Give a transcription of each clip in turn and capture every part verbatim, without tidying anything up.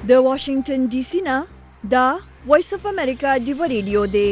د واشنگټن ډي سي نه دا وایس اف امریکا ډیو ریډیو دی.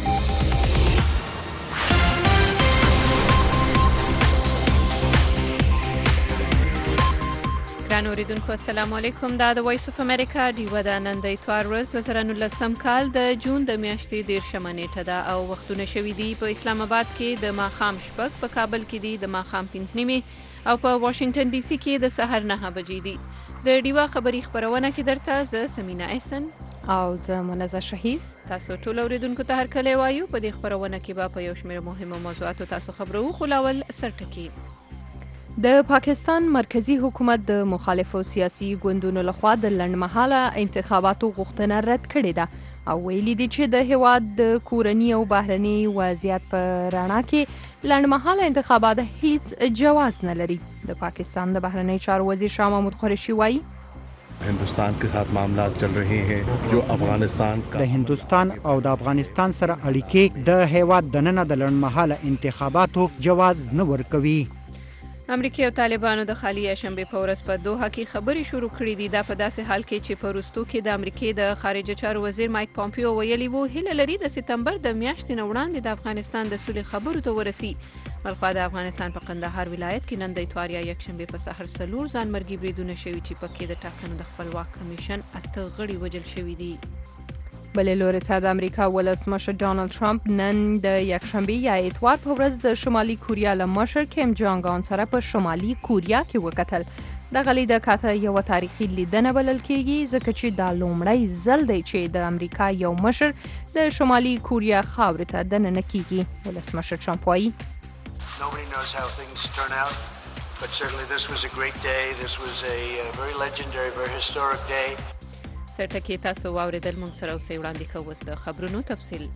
ګرانو اوریدونکو السلام علیکم. دا د وایس اف امریکا ډیو ده. نن د اتوار ورځ دوه زره نولسم کال د جون د میاشتې دیرشمه نیټه ده او وختونه شوي دي په اسلام آباد کې د ماښام شپږ، په کابل کې دي د ماښام پنځه نیمې او په واشنگټن ډي سي کې د سحر نهه بجې دي. د ډیوه خبري خبرونه کې درته زه سمینا احسن او زه منزه شهید. تاسو ټول اوریدونکو ته هرکلی وایو. په دې خبرونه کې به په یو شمېر مهمو موضوعاتو تاسو خبرو. خو لاول سرټکي. د پاکستان مرکزی حکومت د مخالفو سیاسي ګوندونو لخوا د لنډمهاله انتخاباتو غوښتنه رد کړې ده او ویلي دي چې د هیواد د کورني او بهرني وضعیت په رڼا کې لنډمهاله انتخابات هیڅ جواز نه لري. د پاکستان د بهرنی چارو وزیر شاه محمود قریشي وایي هندوستان के साथ मामलात चल रहे हैं जो अफगानिस्तान का د هندوستان او د افغانستان سره اړیکې د هیواد دننه د لنډمهاله انتخاباتو جواز نه ورکوي. امریکا او طالبانو د خالي شنبه په ورځ په دوحه کې خبري شروع کړې دي. دا په داسې حال کې چې په وروستو کې د امریکا د خارجه چارو وزیر مایک پامپیو ویلي وو هیله لري د سپتمبر د میاشتې نه وړاندې د افغانستان د سولې خبرو ته ورسي. بلخوا د افغانستان په قندهار ولایت کې نن د اتوار یا یکشنبه په سحر څلور ځانمرګي بریدونه شوي چې پکې د ټاکنو د خپلواک کمیشن اته غړي وژل شوي دي. بلې لوري ته د امریکا ولسمشر ډانلډ ټرمپ نن د یکشنبې یا اتوار په ورځ د شمالي کوریا له مشر کیم جانګ ان سره په شمالي کوریا کې وکتل. دغه لید کاته یو تاریخي لیدنه بلل کېږي ځکه چې دا لومړی ځل دی چې د امریکا یو مشر د شمالي کوریا خاورې ته دننه کېږي. ولسمشر ټرمپ وایي Nobody knows how things turn out, but certainly this was a great day. This was a uh, very legendary, very historic day. سرټکي تاسو واوریدل. موږ سره اوسئ. وړاندې کوو اوس د خبرونو تفصیل.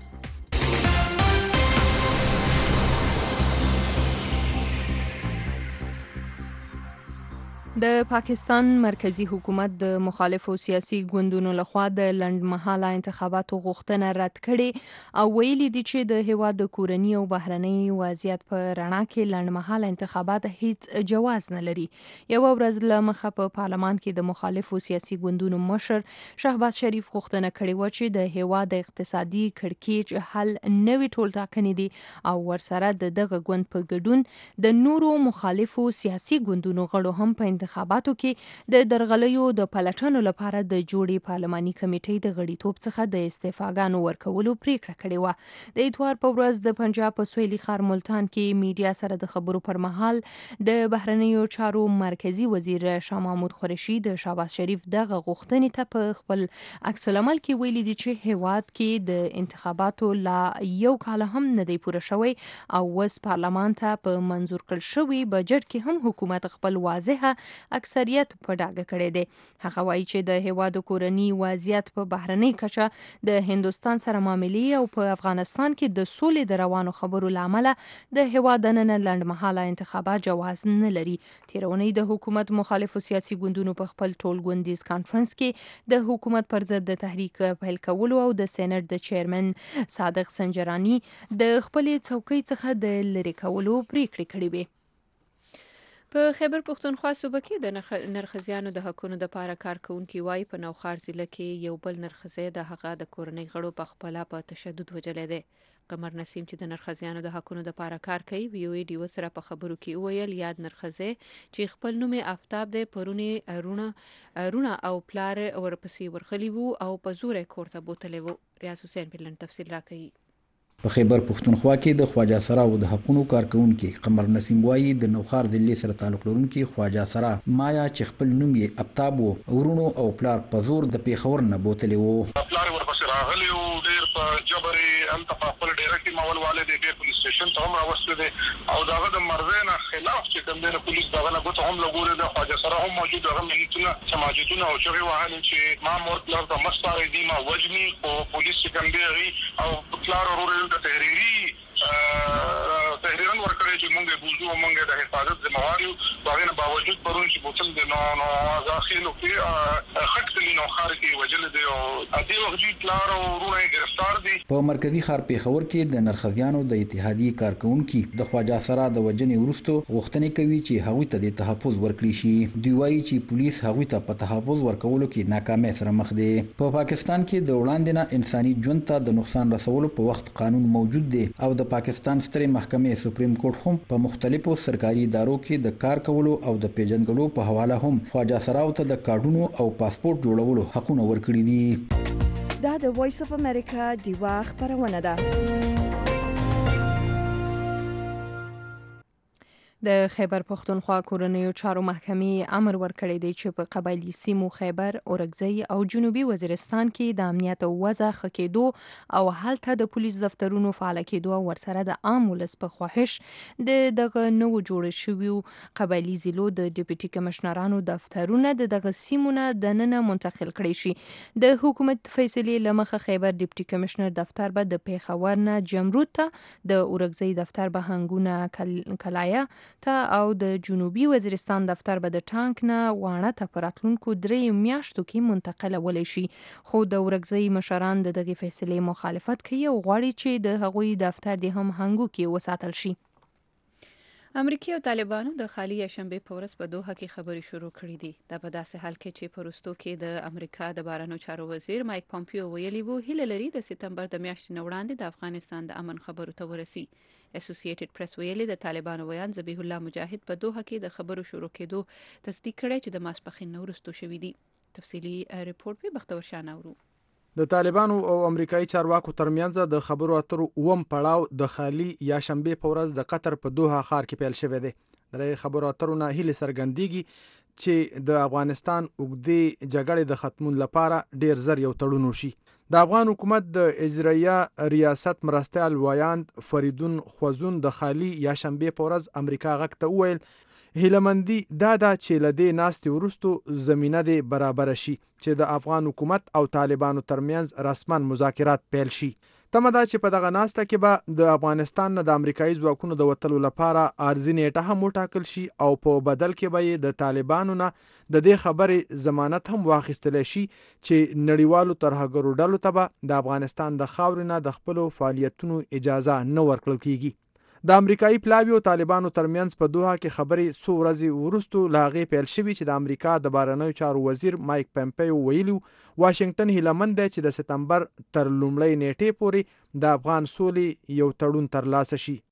د پاکستان مرکزی حکومت د مخالفو سیاسي ګوندونو لخوا د لنډمهاله انتخاباتو غوښتنه رد کړې او ویلي دي چې د هیواد د کورني او بهرني وضعیت په رڼا کې لنډمهاله انتخابات هیڅ جواز نه لري. یو ورځ له مخه په پارلمان کې د مخالفو سیاسي ګوندونو مشر شهباز شریف غوښتنه کړې و چې د هیواد د اقتصادي کړکېچ حل نوي ټولټاکنې دي او ورسره د دغه ګوند په ګډون د نورو مخالفو سیاسي ګوندونو غړو هم په انتخاباتو کې د درغلیو د پلټنو لپاره د جوړې پارلماني کمیټې د غړیتوب څخه د استعفاګانو ورکولو پریکړه کړې وه. د اتوار په ورځ د پنجاب په سویلي ښار ملتان کې میډیا سره د خبرو پر مهال د بهرنیو چارو مرکزی وزیر شاه محمود قریشي د شهباز شریف دغه غوښتنې ته په خپل عکس العمل کې ویلي دي چې هیواد کې د انتخاباتو لا یو کال هم نه دی پوره شوی او اوس پارلمان ته په منظور کړل شوی بجټ کې هم حکومت خپل واضحه اکثریت په ډاګه کړی دی. هغه وایي چې د هیواد کورني وضعیت په بهرنۍ کچه د هندوستان سره معاملې او په افغانستان کې د سولې د روانو خبرو لامل د هیواد دننه لنډمهاله انتخابات جواز نه لري. تیرونی د حکومت مخالفو سیاسي ګوندونو په خپل ټول ګوندیز کانفرنس کې د حکومت پر ضد د تحریک پیل کولو او د سېنات د چیرمن صادق سنجرانی د خپل څوکۍ څخه د لری کولو پریکړه کړې وه. په خیبر پښتونخوا صوبه کې د نرخزیانو د حقونو د پاره کارکونکي وای په نوخار ضلع کې یو بل نرخزی د هغه د کورنۍ غړو په خپل په تشدد وجلې ده. قمر نسیم چې د نرخزیانو د حقونو د پاره کار کوي وی وی ډیو سره په خبرو کې ویل یاد نرخزی چې خپل نوم آفتاب د پرونی رونه رونه او پلار ورپسې ورخلی وو او په زور کورته بوتلې وو. ریاض حسین بلن تفصیل راکړي. په خیبر پښتونخوا کې د خواجه سرا او د حقونو کارکونکو قمر نسیم وایي د نوخار ضلع سره تعلق لرونکي خواجه سرا مایا چې خپل نوم یې آفتاب وو ورونو او پلار په زور د پیښور نه بوتلې وو. پلار ورپسې راغلی وو ډېر په جبري ان په خپل ډایرکټ مول والد ډېر پولیس سټیشن ته هم راوستل دي او داغه د مرزه نه خلاف چې کوم د پولیس دغه نه ګوت هم لګوري د خواجه سرا هم موجود هغه ملتونه سماجتونه او شغي وهل چې ما مور پلار د مستاري دي ما وجني او پولیس څنګه او پلار ورور د تحریری تحریرن ورکړی چې موږ بوزو موږ د حفاظت ذمہوار یو باغینه باوجود پرون چې بوتل د نو نو داخلو کې خټکلی نو خار کې وجل دی او دې وخت پلار او ورونه گرفتار دي. په مرکزی ښار پیښور کې د نرخزیانو د اتحادیې کارکونکو د خواجه سرا د وجنې وروسته غوښتنې کوي چې هغوی ته د تحفظ ورکړي شي. دوی وایي چې پولیس هغوی ته په تحفظ ورکولو کې ناکامۍ سره مخ دي. په پاکستان کې د وړاندې نه انساني ژوند ته د نقصان رسولو په وخت قانون موجود دی او د پاکستان سترې محکمې سپریم کورټ هم په مختلفو سرکاري ادارو کې د کار کولو او د پیژنګلو په حواله هم خواجه سراو ته د کارډونو او پاسپورت جوړولو حقونه ورکړي دي. دا د وایس اف امریکا دیوا خبرونه ده. د خیبر پښتونخوا کورنیو چارو محکمې امر ورکړی دی چې په قبایلي سیمو خیبر، اورګزۍ او جنوبي وزیرستان کې د امنیت وضع ښه کېدو او هلته د پولیس دفترونو فعال کېدو او ورسره د عام ولس په خواهش د دغه نوو جوړ شویو قبایلي ضلعو د ډیپټي کمشنرانو دفترونه د دغه سیمو نه دننه منتقل کړي شي. د حکومت فیصلې له مخه خیبر ډیپټي کمشنر دفتر به د پیښور نه جمرود ته، د اورګزۍ دفتر به هنګونه کلایه ته او د جنوبي وزیرستان دفتر به د ټانک نه واڼه ته په راتلونکو درې میاشتو کې منتقلولی شي. خو د اورګزۍ مشران د دغې فیصلې مخالفت کوي او غواړي چې د هغوی دفتر دې هم هنګو کې وساتل شي. امریکا او طالبانو د خالي یشنبه په ورځ په دوحه کې خبرې شروع کړې دي. دا په داسې حال کې چې په وروستو کې د امریکا د بهرنیو چارو وزیر مایک پامپیو ویلي وو هیله لري د سپتمبر د میاشتې نه وړاندې د افغانستان د امن خبرو ته ورسي. اسوسییټډ پریس ویلي د طالبانو ویان ذبیح الله مجاهد په دوحه کې د خبرو شروع کېدو تصدیق کړی چې د ماسپښین نه وروسته شوي دي. تفصیلي ریپورت به بختور شاه نورو. د طالبانو او امریکایي چارواکو ترمنځ د خبرو اترو اوم پړاو د خالي یا شنبه په ورځ د قطر په دوحه ښار کې پیل شوی دی. د خبرو اترو نه هیله څرګندېږي چې د افغانستان اوږدې جګړې د ختمون لپاره ډیر زر یو تړون وشي. د افغان حکومت د اجرایه ریاست مرستیال وایاند فریدون خوزون د خالي یا شنبه په ورځ امریکا غږ ته وویل هیلمندي دا دا چې لدې ناستې وروستو زمینه دی برابر شي چې د افغان حکومت او طالبانو ترمنځ رسما مذاکرات پیل شي. تمه ده چې په دغه ناسته کې به د افغانستان نه د امریکایي ځواکونو د وتلو لپاره عارضي نیټه هم وټاکل شي او په بدل کې به یې د طالبانو نه د دې خبرې ضمانت هم واخیستلی شي چې نړیوالو ترهګرو ډلو ته به د افغانستان د خاورې نه د خپلو فعالیتونو اجازه نه ورکړل کیږي. د امریکایي پلاوي او طالبانو ترمنځ په دوحه کې خبرې څو ورځې وروسته له هغې پیل شوي چې د امریکا د بهرنیو چارو وزیر مایک پمپیو ویلي واشنګټن هیلهمند دی چې د سپتمبر تر لومړۍ نیټې پورې د افغان سولې یو تړون ترلاسه شي.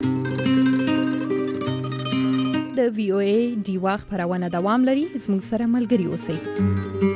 د وی او ای ډیوا خبرونه دوام لري. زموږ سره ملګري اوسئ.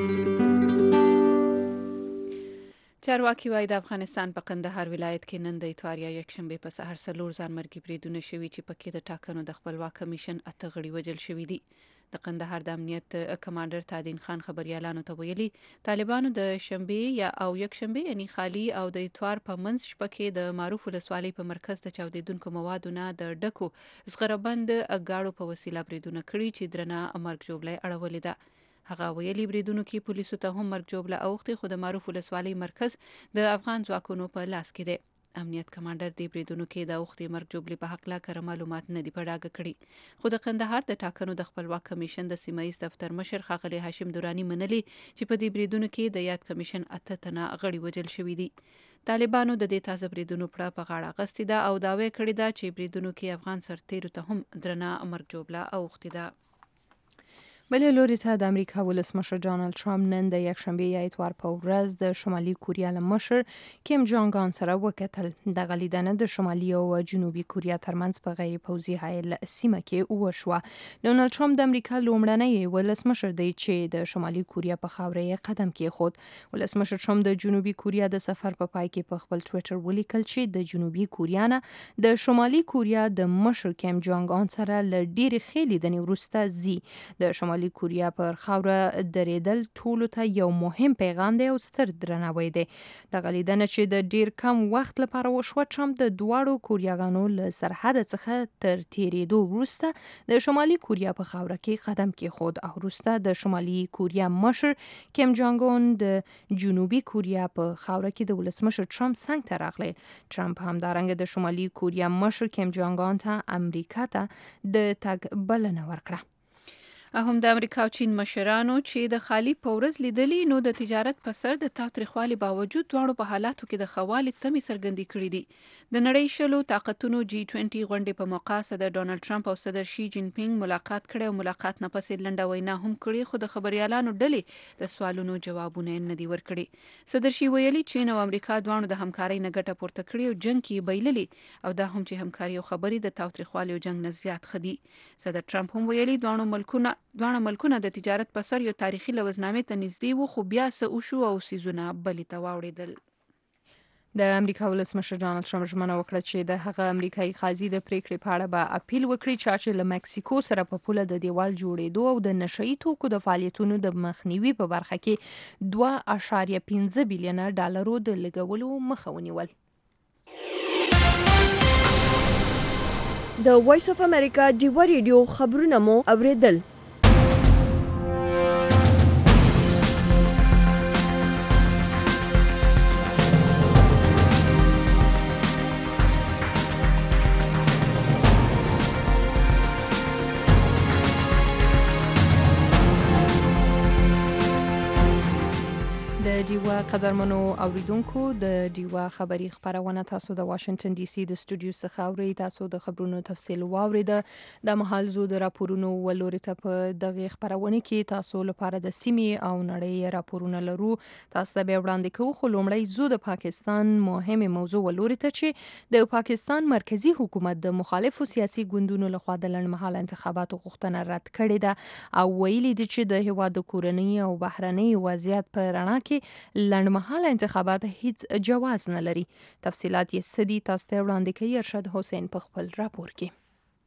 چارواکي وایي د افغانستان په قندهار ولایت کې نن د اتوار یا یکشنبه په سهار څلور ځانمرګي بریدونه شوي چې پکې د ټاکنو د خپلواک کمیشن اته غړي وژل شوي دي. د قندهار د امنیت کمانډر تادین خان خبريالانو ته ویلي طالبانو د شنبه یا او یکشنبه یعنی خالي او د اتوار په منځ شپه کې د معروف ولسوالۍ په مرکز ته چاودیدونکو موادو نه د ډکو زغربند اګاړو په وسیله بریدونه کړي چې درنه مرګ ژوبلې اړولې ده. هغه ویلي بریدونو کې پولیسو ته هم مرګ جوړه اوختي خو د معروف ولسوالۍ مرکز د افغان ځواکونو په لاس کې دی. امنیت کمانډر دی بریدونو کې د اوختي مرګ جوړې په حق لا کړه معلومات نه دی په ډاګه کړي. خو د قندهار د ټاکنو د خپلواک کمیشن د سیمایي دفتر مشر ښاغلی هاشم درانی منلي چې په دې بریدونو کې د یاد کمیشن اته تنه غړي وژل شوي دي. طالبانو د دې تازه بریدونو پړه په غاړه اخیستې ده او دعوی کړې ده چې بریدونو کې افغان سرتیرو ته هم درنه مرګ جوړه اوختي ده. بل لوري ته د امریکا ولسمشر ډانلډ ټرمپ نن د یکشنبه یا اتوار په ورځ د شمالي کوریا له مشر کیم جونګ ان سره وکتل. دغه لیدنه د شمالي او جنوبي کوریا ترمنځ په غیر پوځي حایل سیمه کې وشوه. ډانلډ ټرمپ د امریکا لومړنی ولسمشر دی چې د شمالي کوریا په خاوره یې قدم کېښود. ولسمشر ټرمپ د جنوبي کوریا د سفر په پای کې په خپل ټویټر ولیکل چې د جنوبي کوریا نه د شمالي کوریا د مشر کیم جونګ ان سره له ډېرې ښې لیدنې وروسته ځي. د شمالي شمالي کوریا پر خاوره درېدل ټولو ته یو مهم پیغام دی او ستر درناوی دی. دغه لیدنه چې د ډیر کم وخت لپاره وشوه، ټرمپ د دواړو کوریاګانو له سرحد څخه تر تیریدو وروسته د شمالي کوریا په خاوره کې قدم کېښود او وروسته د شمالي کوریا مشر کیم جانګ اون د جنوبي کوریا په خاوره کې د ولسمشر ټرمپ څنګ ته راغلی. ټرمپ همدارنګه د شمالي کوریا مشر کیم جانګ اون ته امریکا ته د تګ بلنه ورکړه. هم د امریکا او چین مشرانو چې د خالی پورز لیدلی نو د تجارت په سر د تاوتریخوالي باوجود دواړو په حالاتو کې د خوالي تمي څرګندې کړې دي. د نړۍ شلو طاقتونو جی بیس غونډې په موقع صدر ډونالد ټرمپ او صدر شي جین پینګ ملاقات کړي او ملاقات نه پسې لنډه وینا هم کړې، خو د خبريالانو ډلې د سوالونو جوابونه نه دي ورکړي. صدر شي ویلي چین او امریکا دواړو د همکارۍ نه ګټه پورته کړې او جنگ کې بایللي او دا هم چې همکاري او خبري د تاوتریخوالي او جنگ نه زیات خدي. صدر ټرمپ هم ویلي دواړو ملکونه دواړه ملکونه د تجارت په سر یو تاریخي لوزنامې ته نږدې وو، خو بیا څه وشو او سیزونه بلې ته واوړېدل. د امریکا ولسمشر ډانلډ ټرمپ ژمنه وکړه چې د هغه امریکایي قاضي د پریکړې په اړه به اپیل وکړي چې له مکسیکو سره په پوله د دیوال جوړېدو او د نشهیي توکو د فعالیتونو د مخنیوي په برخه کې دوه اعشاریه پنځه بیلیونه ډالرو د لګولو مخه ونیول. د وایس اف امریکا ډیوا ریډیو خبرونه مو اوریدل. د ډیوا قدرمنو اوریدونکو، د ډیوا خبری خبرونه تاسو د واشنگټن ډي سي د استودیو څخه اورئ. تاسو د خبرونو تفصیل واوریده. د محل زو د راپورونو ولوري ته په دغه خبرونه کې تاسو لپاره د سیمې او نړۍ راپورونه لرو. تاسو ته به وړاندې کوو، خو لومړی زو د پاکستان مهمه موضوع ولوري ته چې د پاکستان مرکزی حکومت د مخالفو سیاسي ګوندونو لخوا د لړمحاله انتخاباتو غوښتنه رد کړې ده او ویلي دي چې د هیواد د کورنۍ او بهرنۍ وضعیت په رڼا کې لنډمهاله انتخابات هیڅ جواز نه لري. تفصيلات یې سدي تاسو ته وړاندې کوي ارشد حسین په خپل راپور کې.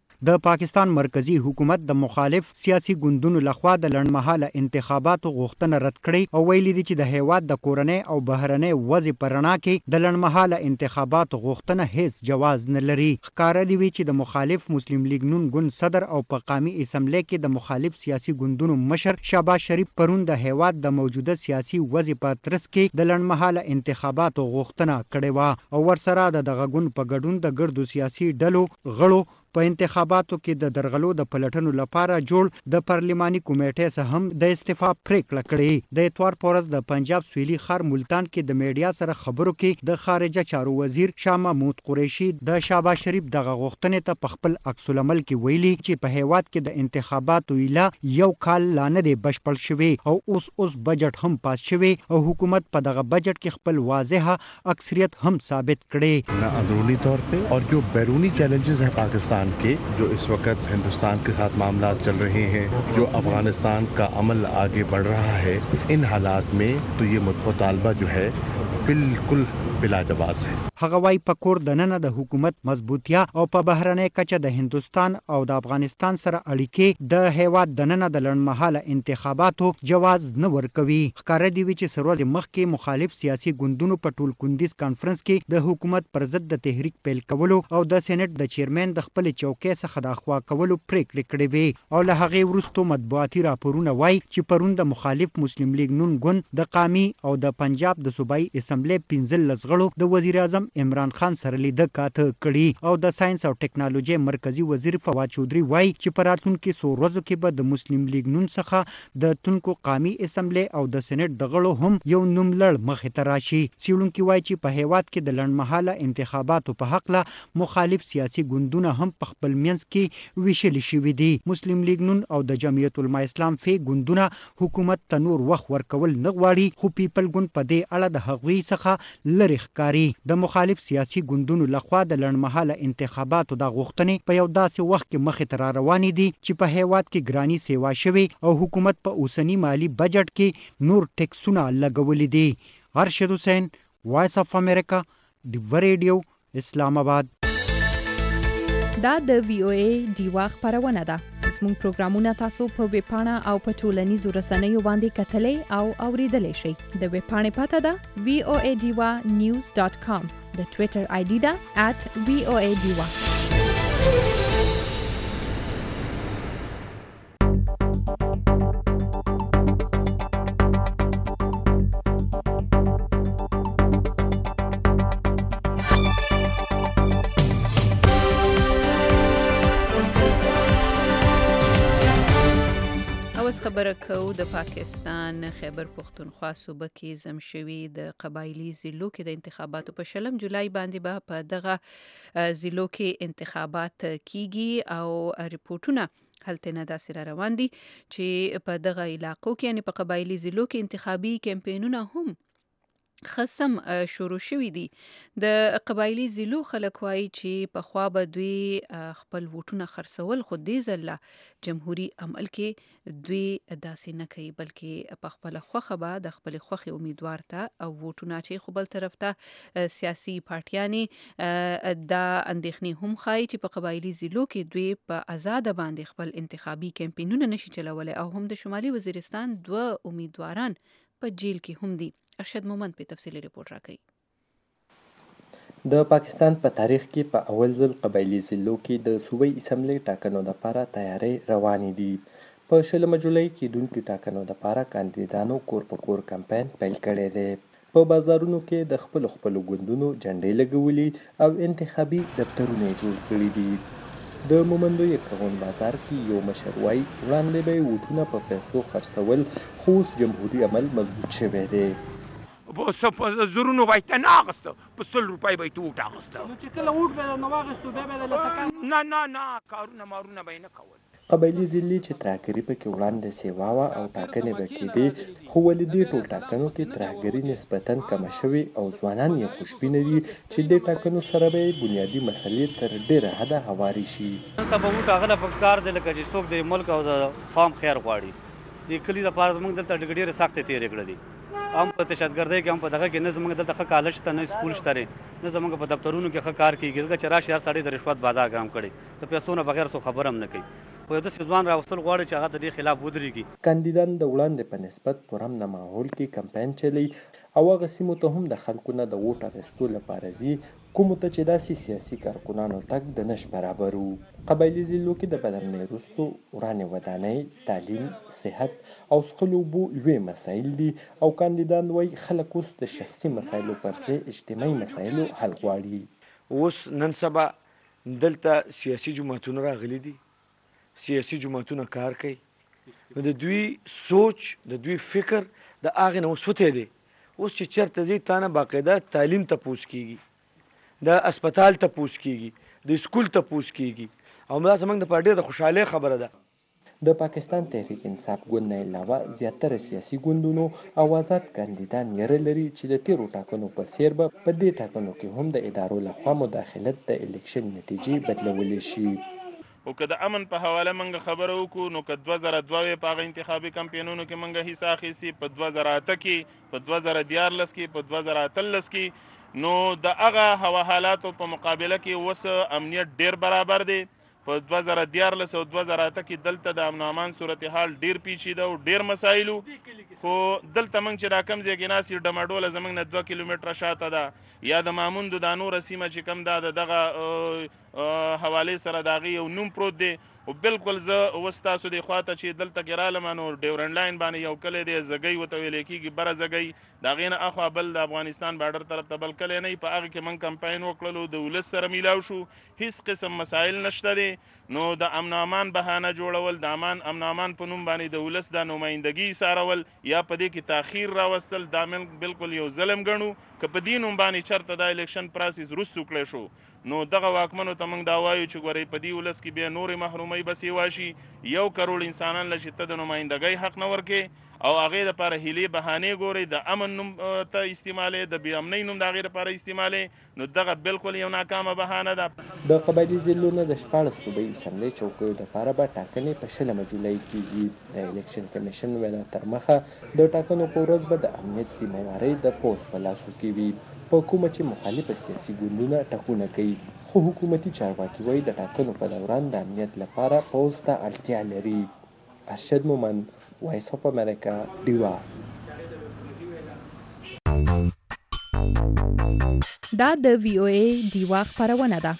د پاکستان مرکزی حکومت د مخالف سیاسي ګوندونو لخوا د لړمحاله انتخاباتو غوښتنه رد کړې او ویلي دي چې د هیواد د کورنۍ او بهرنۍ وضع په رڼا کې د لړمحاله انتخاباتو غوښتنه هیڅ جواز نه لري. ښکاره دی وی چې د مخالف مسلم لیگ نون ګوند صدر او په قومي اسمبلی کې د مخالف سیاسي ګوندونو مشر شهباز شریف پرون د هیواد د موجوده سیاسي وضع په ترڅ کې د لړمحاله انتخاباتو غوښتنه کړې و او ورسره د دغه ګوند په ګډون د ګردو سیاسي ډلو غړو په انتخاباتو کې د درغلو د پلټنو لپاره جوړ د پارلماني کمیټې څخه هم د استعفا پریکړه کړې. د اتوار پورز د پنجاب سویلي خار ملتان کې د میډیا سره خبرو کې د خارجه چارو وزیر شاه محمود قریشي د شهباز شریف دغه غوښتنې ته په خپل عکس العمل کې ویلي چې په هیواد کې د انتخاباتو اله یو کال لا نه دی بشپړ شوی او اوس اوس بجټ هم پاس شوی او حکومت په دغه بجټ کې خپل واضحه اکثریت هم ثابت کړي. न अंदरूनी तौर पे और जो बैरूनी चैलेंजेस हैं पाकिस्तान के, जो इस वक्त हिंदुस्तान के साथ मामला चल रहे हैं, जो अफगानिस्तान का अमल आगे बढ़ रहा है, इन हालात में तो ये मुतालबा जो है बिल्कुल بلاجواز है. هغه وايي په کور د نن د حکومت مضبوطیا او په بهرنۍ کچه د هندستان او د افغانستان سره اړیکې د هیواد د نن د لړمحاله انتخاباتو جواز نه ورکوي. ښکاره دی چې سروز مخکې مخالف سیاسي ګوندونو په ټول کندیز کانفرنس کې د حکومت پر ضد د تحریک پیل کولو او د سېنات د چیرمن د خپل چوکۍ څخه د اخوا کولو پریکړه کړې وي او له هغه وروسته مطبوعاتي راپورونه وایي چې پرون د مخالف مسلم لیگ نون ګوند د قامي او د پنجاب د صوبایي اسمبلی پنځل غړو د وزیر اعظم عمران خان سره لیدل کاته کړي او د ساينس او ټکنالوژي مرکزی وزیر فواد چودري وایي چې په راتلونکو څو ورځو کې به د مسلم لیگ نون څخه د تونکو قامي اسمبلی او د سېنات د غړو هم یو نوم لړ مخې ته راشي. سیړونکو وایي چې په هیواد کې د لړمحاله انتخاباتو په حق له مخالف سیاسي ګوندونه هم په خپل منځ کې ویشل شوي دي. مسلم لیگ نون او د جمعیت العلماء اسلام فی ګوندونه حکومت ته نور وخت ورکول نه غواړي، خو پیپل ګوند په دې اړه د هغوی څخه لری ښکاری. د مخالف سیاسي ګوندونو لخوا د لړمحاله انتخاباتو د غوښتنې په یو داسې وخت کې مخې ته را روانې دي چې په هیواد کې ګرانی سیوا شوي او حکومت په اوسنی مالی بجټ کې نور ټیکسونه لګولې دي. ارشد حسین، وایس اف امریکا، ډیوا ریډیو، اسلام آباد. دا د وی او ای ډیوا خبرونه ده. زموږ پروګرامونه تاسو په ویب پاڼه او په ټولنیزو رسنیو باندې کتلای او اوریدلای شئ. د ویب پاڼې پته ده وی او ای ډیوا نیوز ډاټ کام. د ټوئیټر آی ډي ده ات وی او ای ډیوا. خبره کوو د پاکستان خیبر پختونخوا صوبه کې زم شوي د قبایلی ضلعو کې د انتخاباتو په شلم جولای باندې به با په دغه ضلعو کې انتخابات کیږي او ریپورتونه هلته نه داسې را روان دي چې په دغه علاقو کې یعنی په قبایلی ضلعو کې انتخابي کمپینونه هم خصم شروع شوي دي. د قبایلی ضلعو خلک وایي چې پخوا به دوی خپل ووټونه خرڅول، خو دې ځل جمهوري عمل کې دوی داسې نه کوي، بلکې په خپله خوښه به د خپلې خوښې امیدوار ته او ووټونه چې خو بل طرف ته سیاسي پارټیانې دا اندېښنې هم ښایي چې په قبایلی ضلعو کې دوی په آزاده باندې خپل انتخابي کمپینونه نشي چلولی او هم د شمالي وزیرستان دوه امیدواران په جیل کې هم دي. ارشد مومند په تفصیلی ریپورت راکوي. د پاکستان په تاریخ کې په اول ځل قبایلی ضلعو کې د صوبایي اسمبلی ټاکنو لپاره تیاری روانې دي. په شلمه جولای کېدونکو ټاکنو لپاره کاندیدانو کور په کور کمپاین پیل کړی دی. په بازارونو کې د خپلو خپلو ګوندونو جنډې لګولي او انتخابي دفترونه یې جوړ کړي دي. د مومندو یکرغون بازار کې یو مشر وایي وړاندې به یې ووټونه په پیسو خرڅول، خو اوس جمهوري عمل مضبوط شوی دی. په زرونو به یې ته نه اخېسته، په سل روپۍ به یې ته ووټ اخېسته. نو چې کله ووټ به یې نه واخېستو بیا به یې له څه نه نه نه کارونه مارونه به یې نه کول. قبایلي ضلعې چې ترهګري پکې وړاندې سیوا وه او ټاکنې به کېدې، خو ولې دې ټول ټاکنو کې ترهګري نسبتاً کمه شوې او ځوانان یې خوشبینه دي چې دې ټاکنو سره به یې بنیادي مسلې تر ډېره حده هوارې شي. نن سبا ووټ هغه په کار دی لکه چې څوک د ملک او د قوم خیر غواړي. د کلي لپاره زموږ دلته ډېرې سختې تېرې کړلې، هم په تشددګردۍ کې هم په دغه کې نه زموږ دلته ښه کالج شته، نه سکول شته دی، نه زموږ په دفترونو کې ښه کار کېږي. ځکه چې راشي هر سړی د رشوت بازار ګرم کړی، د پیسو نه بغیر څوک خبره هم نه کوي. خو یو داسې ځوان راوستل غواړي چې هغه د دې خلاف ودرېږي. کاندیدان د وړاندې په نسبت پرامنه ماحول کې کمپاین چلی او هغه سیمو ته هم د خلکو نه د ووټ اخیستو لپاره ځي کومو ته چې داسې سیاسي کارکنانو تګ د نش برابر و. قبایلي ضلعو کې د بدرنۍ وروستو ورانې ودانۍ، تعلیم، صحت او څښلو اوبو لوی مسایل دي او کاندیدان وایي خلک اوس د شخصي مسایلو پرځای اجتماعي مسایلو حل غواړي. اوس نن سبا دلته سیاسي جماعتونه راغلي دي، سیاسي جماعتونه کار کوي، نو د دوی سوچ د دوی فکر د هغې نه اوس وتی دی. اوس چې چېرته ځي تا نه باقاعده تعلیم تپوس کېږي، د اسپتال تپوس کېږي، د سکول تپوس کېږي او دا زموږ دپاره ډېره د خوشحالۍ خبره ده. د پاکستان تحریک انصاف ګوند نه علاوه زیاتره سیاسي ګوندونو او آزاد کاندیدان یره لري چې د تیرو ټاکنو په څیر به په دې ټاکنو کې هم د ادارو لخوا مداخلت د الیکشن نتیجې بدلولی شي. او که د امن په حواله موږ خبره وکړو نو که دوه زره دوه په هغه انتخابي کمپینونو کې موږ حصه اخیستې، په دوه زره اته کې، په دوه زره دیارلس کې، په دوه زره اتلس کې، نو د هغه هوا حالاتو په مقابله کې اوس امنیت ډیر برابر دی. په دوه زره دیارلس او دوه زره اته کې دلته د امن امان صورتحال ډیر پیچیده او ډیر مسایلو، خو دلته موږ چې دا کم ځای کې ناست یو ډمډوله زموږ نه دوه کیلومتره شاته ده یا د ماموندو دا نوره سیمه چې کم ده د دغه حوالې سره د هغې یو نوم پروت دی. او بالکل زه اوس تاسو دې خوا ته چې دلته کې رالم نو ډیورنډ لاین باندې یو کلی دی زګۍ ورته ویلی کېږي، بره زګۍ، د هغې نه اخوا بل د افغانستان باډر طرف ته بل کلی نه وي. په هغې کې موږ کمپاین وکړلو، د ولس سره میلاو شو، هیڅ قسم مسایل نشته دی. نو د امن امان بهانه جوړول، د امان امن امان په نوم باندې د ولس د نمایندګي ایسارول یا په دې کې تاخیر راوستل دا بالکل یو ظلم ګڼو. که په دې نوم باندې چېرته دا الیکشن پراسس وروستو کړی شو نو دغه واکمنو ته موږ دا وایو چې ګورئ په دې ولس کې بیا نورې محرومۍ به سیوا شي. یو کروڑ انسانان له چې ته د نمایندګۍ حق نه ورکې او هغې دپاره هیلې بهانې ګورئ، د امن نوم ته استعمالې، د بې امنۍ نوم د هغې دپاره استعمالې، نو دغه بالکل یو ناکامه بهانه ده. د قبایلي ضلعو نه د شپاړس صوبایي اسمبلۍ چوکیو دپاره به ټاکنې په شلمه جولای کېږي. د الیکشن کمیشن وینا تر مخه د ټاکنو په ورځ به د امنیت ذمهوارۍ د پوځ په لاسو کې وي، په کومه چې مخالفه سیاسي ګوندونه ټکونه کوي. خو حکومتي چارواکي وایي د ټاکنو په دوران د امنیت لپاره پوځ ته اړتیا لري. ارشد مومند، وایس اف امریکا، ډیوا. دا د وی او ای ډیوا خبرونه ده.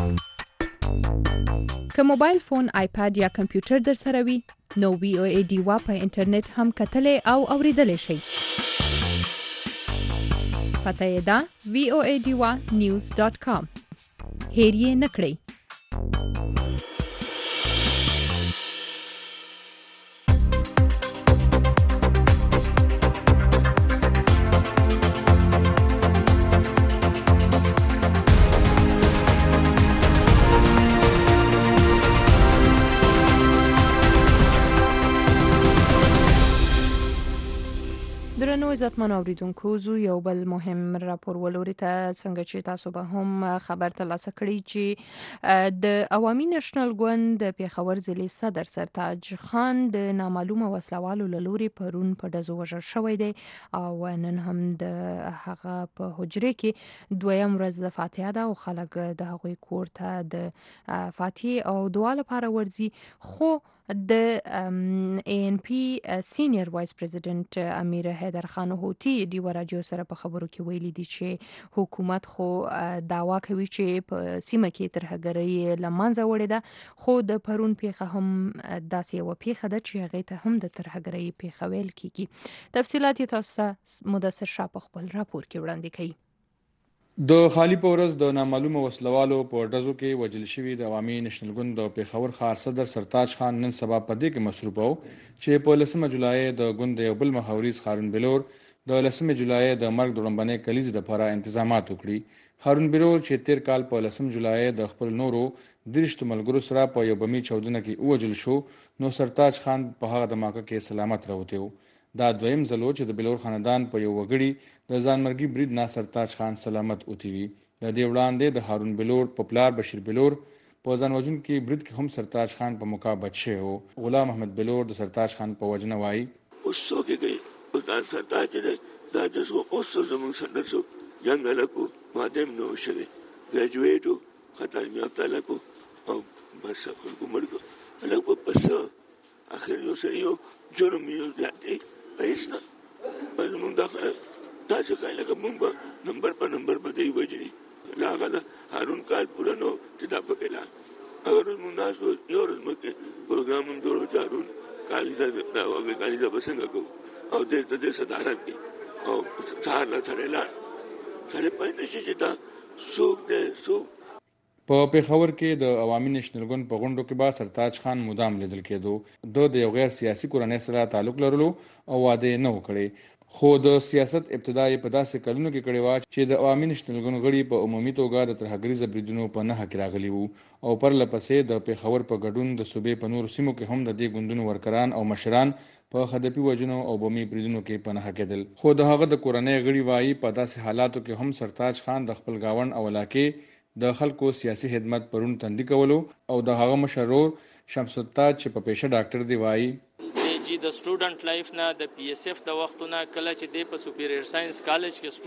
که موبایل فون، آیپاد یا کمپیوټر در سره وي نو وی او ای ډیوا په انټرنیټ هم کتلی او اوریدلی شئ. پته یې ده وی او ای ډیوا نیوز ډاټ کام. هیر یې نه کړئ. درنو عزتمن اوریدونکو، زو یو بل مهم راپور ولوري ته څنګه چې تاسو به هم خبر ترلاسه کړی چې د عوامي نېشنل ګوند د پیښور ضلع صدر سرتاج خان د نامعلومه وسلوالو له لوري پرون په ډزو وژل شوی دی او نن هم د هغه په حجرې کې دویم ورځ د فاتحه ده او خلک د هغوی کور ته د فاتحې او دعا لپاره ورځي. خو د ای ان پی سینیئر وایس پریزیډنټ امیر حیدر خان هوتی ډیوا راډیو سره په خبرو کې ویلي دي چې حکومت خو دعوا کوي چې په سیمه کې ترهګرۍ له منځه وړې ده، خو د پرون پیښه هم داسې یوه پیښه ده چې هغې ته هم د ترهګرۍ پیښه ویل کیږي. تفصیلات یې تاسو ته مدثر شاه په خپل راپور کې وړاندې کوي. د خالی په ورځ د نامعلومه وسلوالو په ډزو کې وژل شوي د عوامي نېشنل ګوند د پیښور ښار صدر سرتاج خان نن سبا په دې کې مصروف وو چې په لسمه جولای د ګوند یو بل مخاوريز هارون بلور د لسمه جولای د مرګ د وړاندې کلیزې لپاره تنظیمات وکړي. هارون بلور چې تیر کال په لسم جولای د خپل نورو درشت ملګرو سره په یو بمی چودنه کې وژل شو، نو سرتاج خان په هغه دماکه کې سلامت راوته و. دا دویم ځلو چې د بلور خاندان په یو وګړي د ځانمرګي برید نه سرتاج خان سلامت اوتی وي. د دې وړاندې د هارون بلور په پلار بشیر بلور په ځان وژونکي برید کې هم سرتاج خان په مقابت شوی و. غلام احمد بلور د سرتاج خان په وجنه وایي اوس څوک یې د سرتاج دی دا د څو اوس زموږ سره شو جنگ لکو مادم نو شوی ګریجویټو خطر میافته لکو او بس خلکو مرګ لکو پس اخر یو سره یو جرم یو دی ایسنا پس مونږ داخله دا چې کله کوم مونږ نمبر په نمبر باندې وځي لاغله هارون کال پورا نو چې دا په اعلان اگر مونږ ناس یو ورځ مکه پروګرام هم جوړو چارون کال دا دا وګړي کال دا بسنګ کو او دې دې صدارت کې او ځان لا ترلا سره پېنه چې دا څوک دې څوک په پیښور کې د عوامي نېشنل ګوند په غونډو کې با سرتاج خان مدام لیدل کېدو. د یو غیر سیاسي کورنۍ سره تعلق لرلو او واده نه وکړي، خو د سیاست ابتدای په داسې کلونو کې کړی و چې د عوامي نېشنل ګوند غړي په عمومي توګه د ترهګریز بریدونو په نه حق راغلي وو او پر لپسې د پیښور په ګډون د صوبې په نورو سیمو کې هم د دې ګوندونو ورکران او مشران په خدپي وجنو او بومي بریدونو کې په نه حقیدل. خو د هغه د کورنۍ غړي وایي په داسې حالاتو کې هم سرتاج خان د خپل گاوند او علاقې د خلکو سیاسي خدمت پرون تندي کولو او د هغه مشرور شمس التاج چې په پیښه ډاکټر دی وایي چې د سټوډنټ لایف نه د پی اس اف د وختونه کله چې د په سپیریئر ساينس کالج کې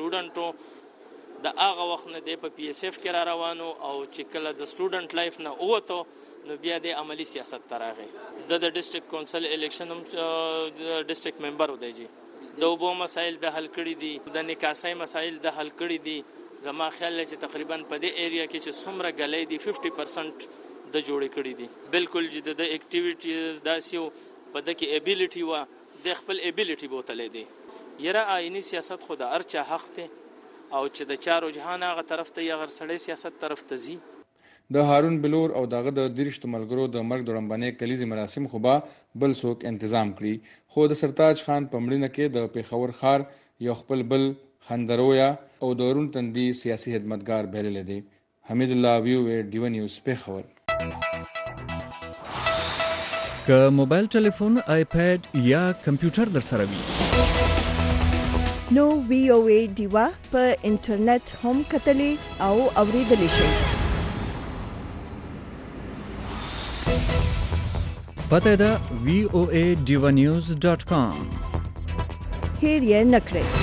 سټوډنټو د هغه وخت نه د په پی اس اف کې را روانو او چې کله د سټوډنټ لایف نه اوته نو بیا د عملی سیاست تراغه د ډیسټریکټ کونسل الیکشن هم د ډیسټریکټ ممبر ودی جی د وبو مسایل د حل کړي دي، د نکاسای مسایل د حل کړي دي. زما خیال چې تقریبا په دې ایریا کې چې څومره غلې دي پنځه پرسنټ د جوړې کړي دي. بالکل چې د اکټیویټیز داسیو په د کې ابیلیټي وا د خپل ابیلیټي بوتلې دي. یره آئینی سیاست خو د ارچا حق ته او چې د چارو جهان هغه طرف ته یا غیر سړی سیاست طرف ته زی. د هارون بلور او دغه د درشت ملګرو د مرګ د وړاندې کلیزي مراسم خو به بل څوک تنظیم کړي، خو د سرتاج خان په مړینه کې د پیښور ښار یو خپل بل خندرویا او دورون تندي سیاسي خدمتګار بلل دي. حمید الله ویو ډیو نیوز پیښور. که موبایل ټلیفون، آیپاد یا کمپیوټر در سره وي نو وی او ای ډیوا په انټرنیټ هم کتلی او اوریدلی شئ. پته ده وی او ای ډیوا نیوز ډاټ کام. هیر یې نه کړئ.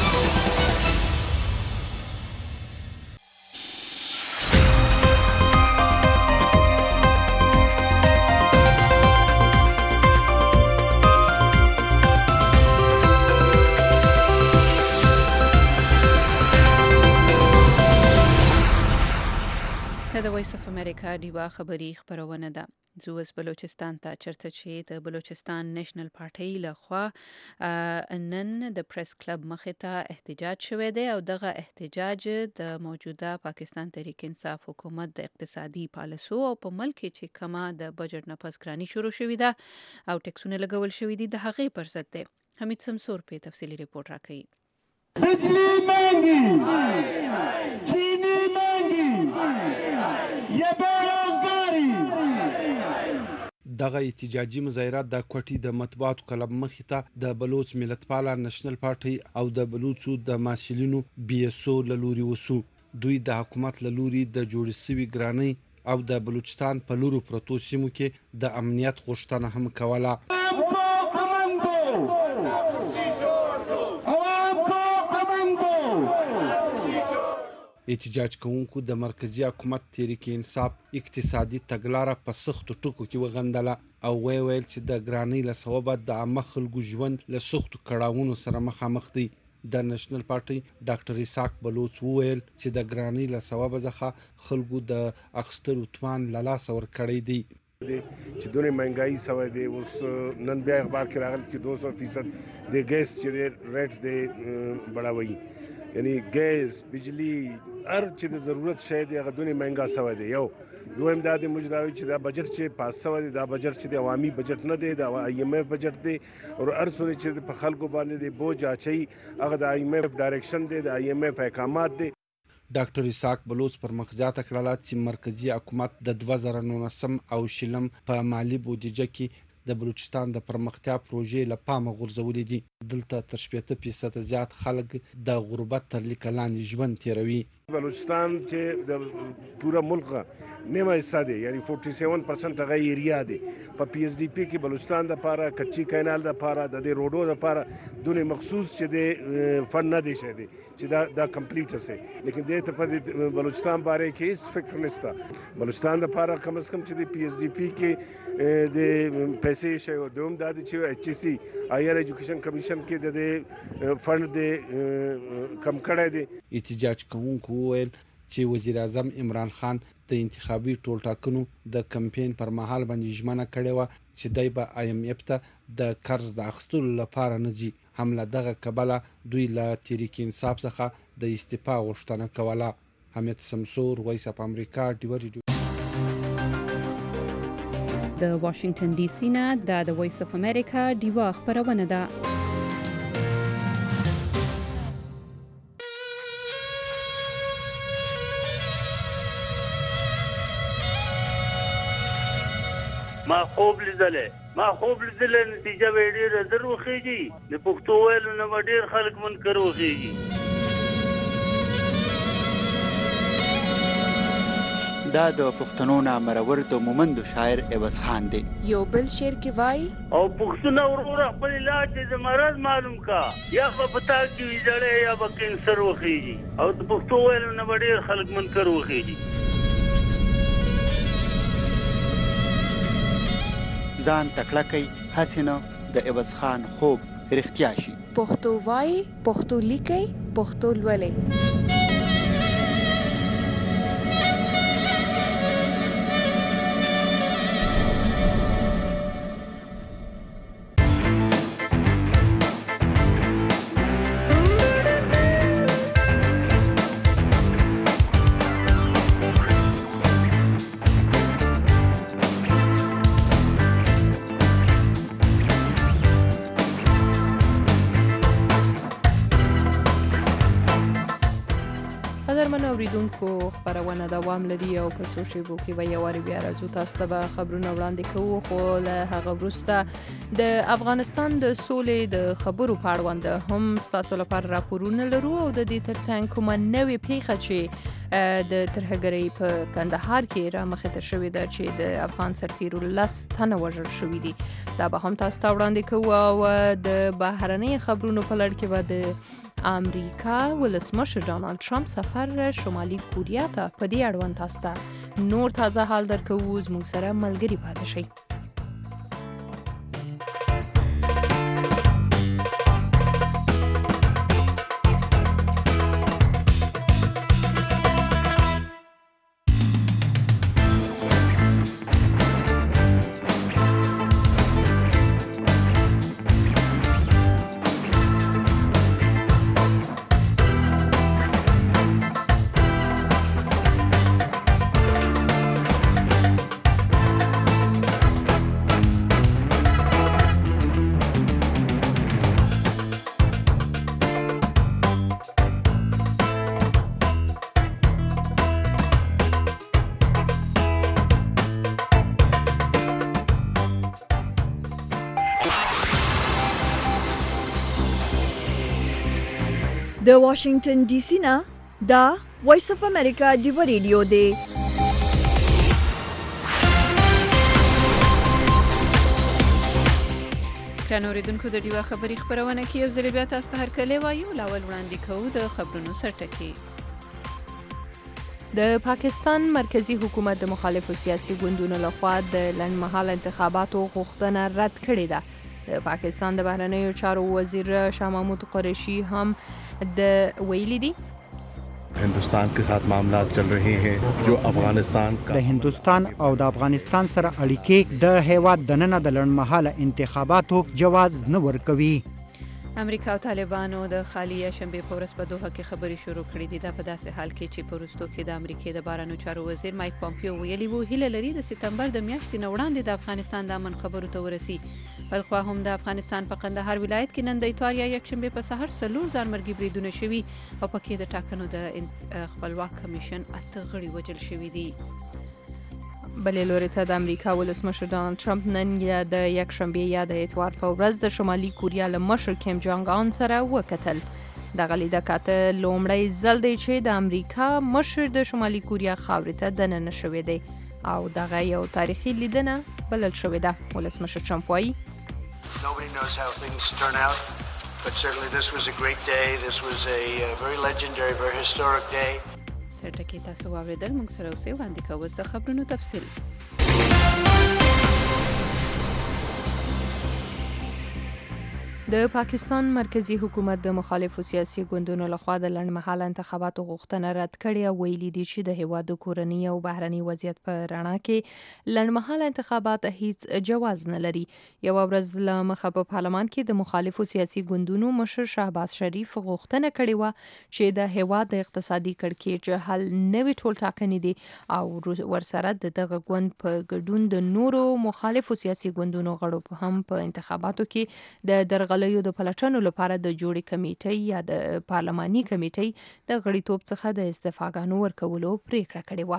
وایس اف امریکا دیوا خبری خبرونه ده. زو از بلوچستان ته چرته چې د بلوچستان نېشنل پارټي لخوا نن د پریس کلب مخې ته احتجاج شوی دی او دغه احتجاج د موجوده پاکستان تحریک انصاف حکومت د اقتصادي پالیسو او په ملک کې کما د بجټ نه پسګرانی شروع شوې ده او ټیکسونه لګول شوې دي د هغې پر ضد دی. حمید سمسور په تفصیلی ریپورت راکړي. بجلی مانگی چینی مانگی یا بیروزگاری. دغه احتجاجي مظاهره د کوټي د مطبوعاتو کلب مخې ته د بلوچ ملتپاله نېشنل پارټي او د بلوچو د ماسلینو بي اس او لوري وسو. دوی د حکومت لوري د جوړ سوي ګرانۍ او د بلوچستان په لورو پروتو سیمو کې د امنیت غوښتنه هم کوله. احتجاج کوونکو د مرکزی حکومت تحریک انصاف اقتصادي تګلاره په سختو ټکو کې وغندله او وی ویل چې د ګرانۍ له سببه د عامه خلکو ژوند له سختو کړاوونو سره مخامخ دی. د نېشنل پارټي ډاکټر اسحاق بلوچ وویل چې د ګرانۍ له سببه ځخه خلکو د اخستلو توان له لاسه ورکړی دی. چې دونه مهنګایي سوی دی. اوس نن بیا اخبار کې راغلی چې دو سو فیصد د ګیس چې دی ریټ دی بڑاوي، یعنی ګیس بجلی هر چې د ضرورت شی دی هغه دونه مهنګا سوی دی. یو دویم دا د مجداوي چې دا بجټ چې پاس سوی دی دا بجټ چې د عوامي بجټ نه دی، دا آی ایم ایف بجټ دی او هر څونه چې په خلکو باندې دی بوج اچي هغه د آی ایم ایف ډایرکشن دی، د آی ایم ایف احکامات دی. ډاکټر اسحاق بلوچ پر مخزیاته کړله چې مرکزی حکومت د دوه زره نولسم او شلم په مالی بودیجه کې د بلوچستان د پرمختیا پروژې له پامه غورځولې دي. دلته تر شپېته فیصده زیات خلک د غربت تر لیکه لاندې ژوند تیروي. بلوچستان چې د پورا ملک نیمه حصہ دی، یعنی سیالیس پرسنٹ هغه ایریا دی. په پی ایس ډي پی کې بلوچستان د پاره کچی کینال د پاره د دې روډو د پاره دونه مخصوص چې د فند نه دی شه دی چې دا دا کمپلیټ سه، لیکن د ته په بلوچستان باره کې هیڅ فکر نشته. بلوچستان د پاره کم از کم چې د پی ایس ډي پی کې د پیسې شه دوم د چې ایچ سی هایر ایجوکیشن کمیشن کې د فند د کم کړه دی. احتجاج کوونکو وویل چې وزیر اعظم عمران خان د انتخابي ټولټاکنو د کمپاین پر مهال باندې ژمنه کړې و چې دای په آی ایم ایف ته د قرض د اخیستلو لپاره نه ځي. هم له دغه کبله دوی له تحریک انصاف څخه د استعفا غوښتنه کوله. حمید سمسور، وایس اف امریکا، ډیوه ریډیو. د واشنگټن ډي سي نه د وایس اف امریکا ډیوه خبرونه ده. ما خوب لیدلې ما خوب لیدلې نتیجه به ډېره زر وخیږي. د پښتو ویلو نه به ډېر خلک منکر وخیږي. دا د پښتنو نامرور د مومندو شاعر عوض خان دی. یو بل شعر کې وای او پښتون ورور خپل علاج د مرض معلوم کا یا په پتا کې ویځړې یا به کینسر وخیږي او د پښتو ویلو نه به ډېر خلک منکر وخیږي. ځان تکړه کوي حسینه د عوض خان خوب رښتیا شي. پښتو وای، پښتو لیکي، پښتو لولي. اوریدونکو خبرونه دوام لري او په سوشل کې به یو وری بیا راځو تاسو ته به خبرونه وړاندې کوو. خو له هغه وروسته د افغانستان د سولې د خبرو په اړوند هم تاسو لپاره راپورونه لرو او د دې ترڅنګ کومه نوې پیښه چې د ترهګرۍ په کندهار کې را مخې ته شوې ده چې د افغان سرتیرو لس تنه وژل شوي دي، دا به هم تاسو ته وړاندې کوو. او د بهرنۍ خبرونو په لړ کې به د امریکا ولسمشر ډانالد ټرمپ سفر شمالي کوریا ته په دې اړوند تاسو ته نور تازه حال درکوو. زموږ سره ملګري پاتې شئ. د واشنگټن ډي سي نه دا وایس اف امریکا ډیو ریډیو دی. ګرانو اوریدونکو د ډیوا خبري خبرونه کې یو ځل بیا تاسو ته هرکلی وایو. لاول وړاندې کوو د خبرونو سرټکي. د پاکستان مرکزی حکومت د مخالفو سیاسي ګوندونو لخوا د لنډمهاله انتخاباتو غوښتنه رد کړې ده. د پاکستان د بهرنیو چارو وزیر شاه محمود قریشي هم د ویلي دي हिंदुस्तान के साथ मामला चल रहे हैं जो अफगानिस्तान का د هندوستان او د افغانستان سره اړیکې د هیواد دننه د لړمحاله انتخاباتو جواز نه ورکوي. امریکا او طالبانو د خالي شنبه په ورځ په دوحه کې خبري شروع کړې دي. دا په داسې حال کې چې په وروستو کې د امریکا د بهرنیو چارو وزیر مایک پامپیو ویلي وو هیله لري د سپتمبر د میاشتې نه وړاندې د افغانستان د امن خبرو ته ورسي. بلخوا هم د افغانستان په قندهار ولایت کې نن د اتوار یا یکشنبه په سحر څلور ځانمرګي بریدونه شوي او پکې د ټاکنو د خپلواک کمیشن اته غړي وژل شوي دي. بلې لوري ته د امریکا ولسمشر ډانلډ ټرمپ نن یا د یکشنبه یا د اتوار په ورځ د شمالي کوریا له مشر کیم جانګ ان سره وکتل. دغه لیدکاته لومړی ځل دی چې د امریکا مشر د شمالي کوریا خاورې ته دننه شوی دی او دغه یو تاریخي لیدنه بلل شوې ده. ولسمشر ټرمپ وایي Nobody knows how things turn out, but certainly this was a great day. This was a uh, very legendary, very historic day. سرټکی تاسو واوریدل. موږ سره اوسئ. وړاندې کوو د خبرونو تفصیل. د پاکستان مرکزی حکومت د مخالفو سیاسي ګوندونو لخوا د لنډمهاله انتخاباتو غوښتنه رد کړې او ویلي دي چې د هیواد د کورنۍ او بهرني وضعیت په رڼا کې لنډمهاله انتخابات هیڅ جواز نه لري. یو ورځ له مخه په پارلمان کې د مخالفو سیاسي ګوندونو مشر شهباز شریف غوښتنه کړې و چې د هیواد د اقتصادي کړکېچ حل نوي ټولټاکنې دي او ورسره د دغه ګوند په ګډون د نورو مخالفو سیاسي ګوندونو غړو هم په انتخاباتو کې د درغ غلیو د پلټنو لپاره د جوړې کمیټې یا د پارلماني کمیټې د غړیتوب څخه د استعفاګانو ورکولو پریکړه کړې وه.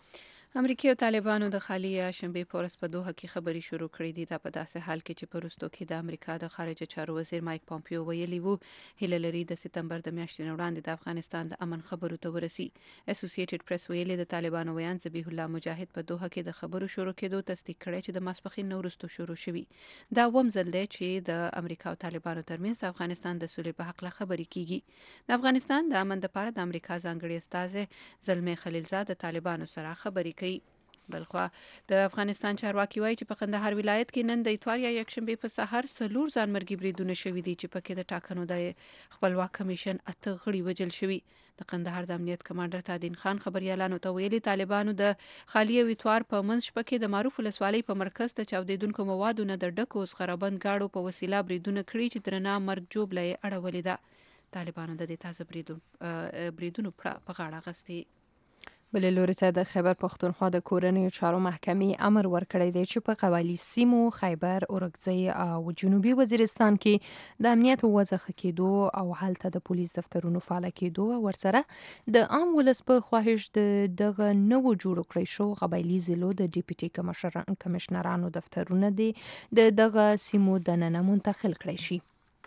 امریکا او طالبانو د خالي شنبه په ورځ په دوحه کې خبري شروع کړې دي. دا په داسې حال کې چې په وروستو کې د امریکا د خارجه چارو وزیر مایک پامپیو ویلي وو هیله لري د سپتمبر د میاشتې نه وړاندې د افغانستان د امن خبرو ته ورسي. اسوسییټډ پریس ویلي د طالبانو ویان ذبیح الله مجاهد په دوحه کې د خبرو شروع کېدو تصدیق کړی چې د ماسپښین نه وروسته شروع شوي. دا اووم ځل دی چې د امریکا او طالبانو ترمنځ د افغانستان د سولې په حق له خبرې کیږي. د افغانستان د امن لپاره د امریکا ځانګړي استازی زلمي خلیلزاد د طالبانو سره خبرې کوي. بلخوا د افغانستان چارواکي وایي چې په قندهار ولایت کې نن د اتوار یا یکشنبه په سحر څلور ځانمرګي بریدونه شوي دي چې پکې د ټاکنو د خپلواک کمیشن اته غړي وژل شوي. د قندهار د امنیت کمانډر تادین خان خبريالانو ته ویلي طالبانو د خالی اتوار په منځ شپه کې د معروف ولسوالۍ په مرکز د چاودیدونکو موادو نه د ډکو زغربند گاډو په وسیله بریدونه کړي چې درنه مرګ جوړه اړولې ده. طالبانو د دې تازه بریدونو په غاړه غستې. بلې لوري ته د خیبر پښتونخوا د کورنیو چارو محکمې امر ورکړی دی چې په قبایلي سیمو خیبر، اورکزۍ او جنوبي وزیرستان کې د امنیت وضع ښه کېدو او هلته د پولیس دفترونو فعال کېدو او ورسره د عام ولس په خواهش د دغه نوو جوړ کړی شو قبایلي ضلعو د ډیپټي کمشنرانو دفترونه دي د دغه سیمو دننه منتقل کړی شي.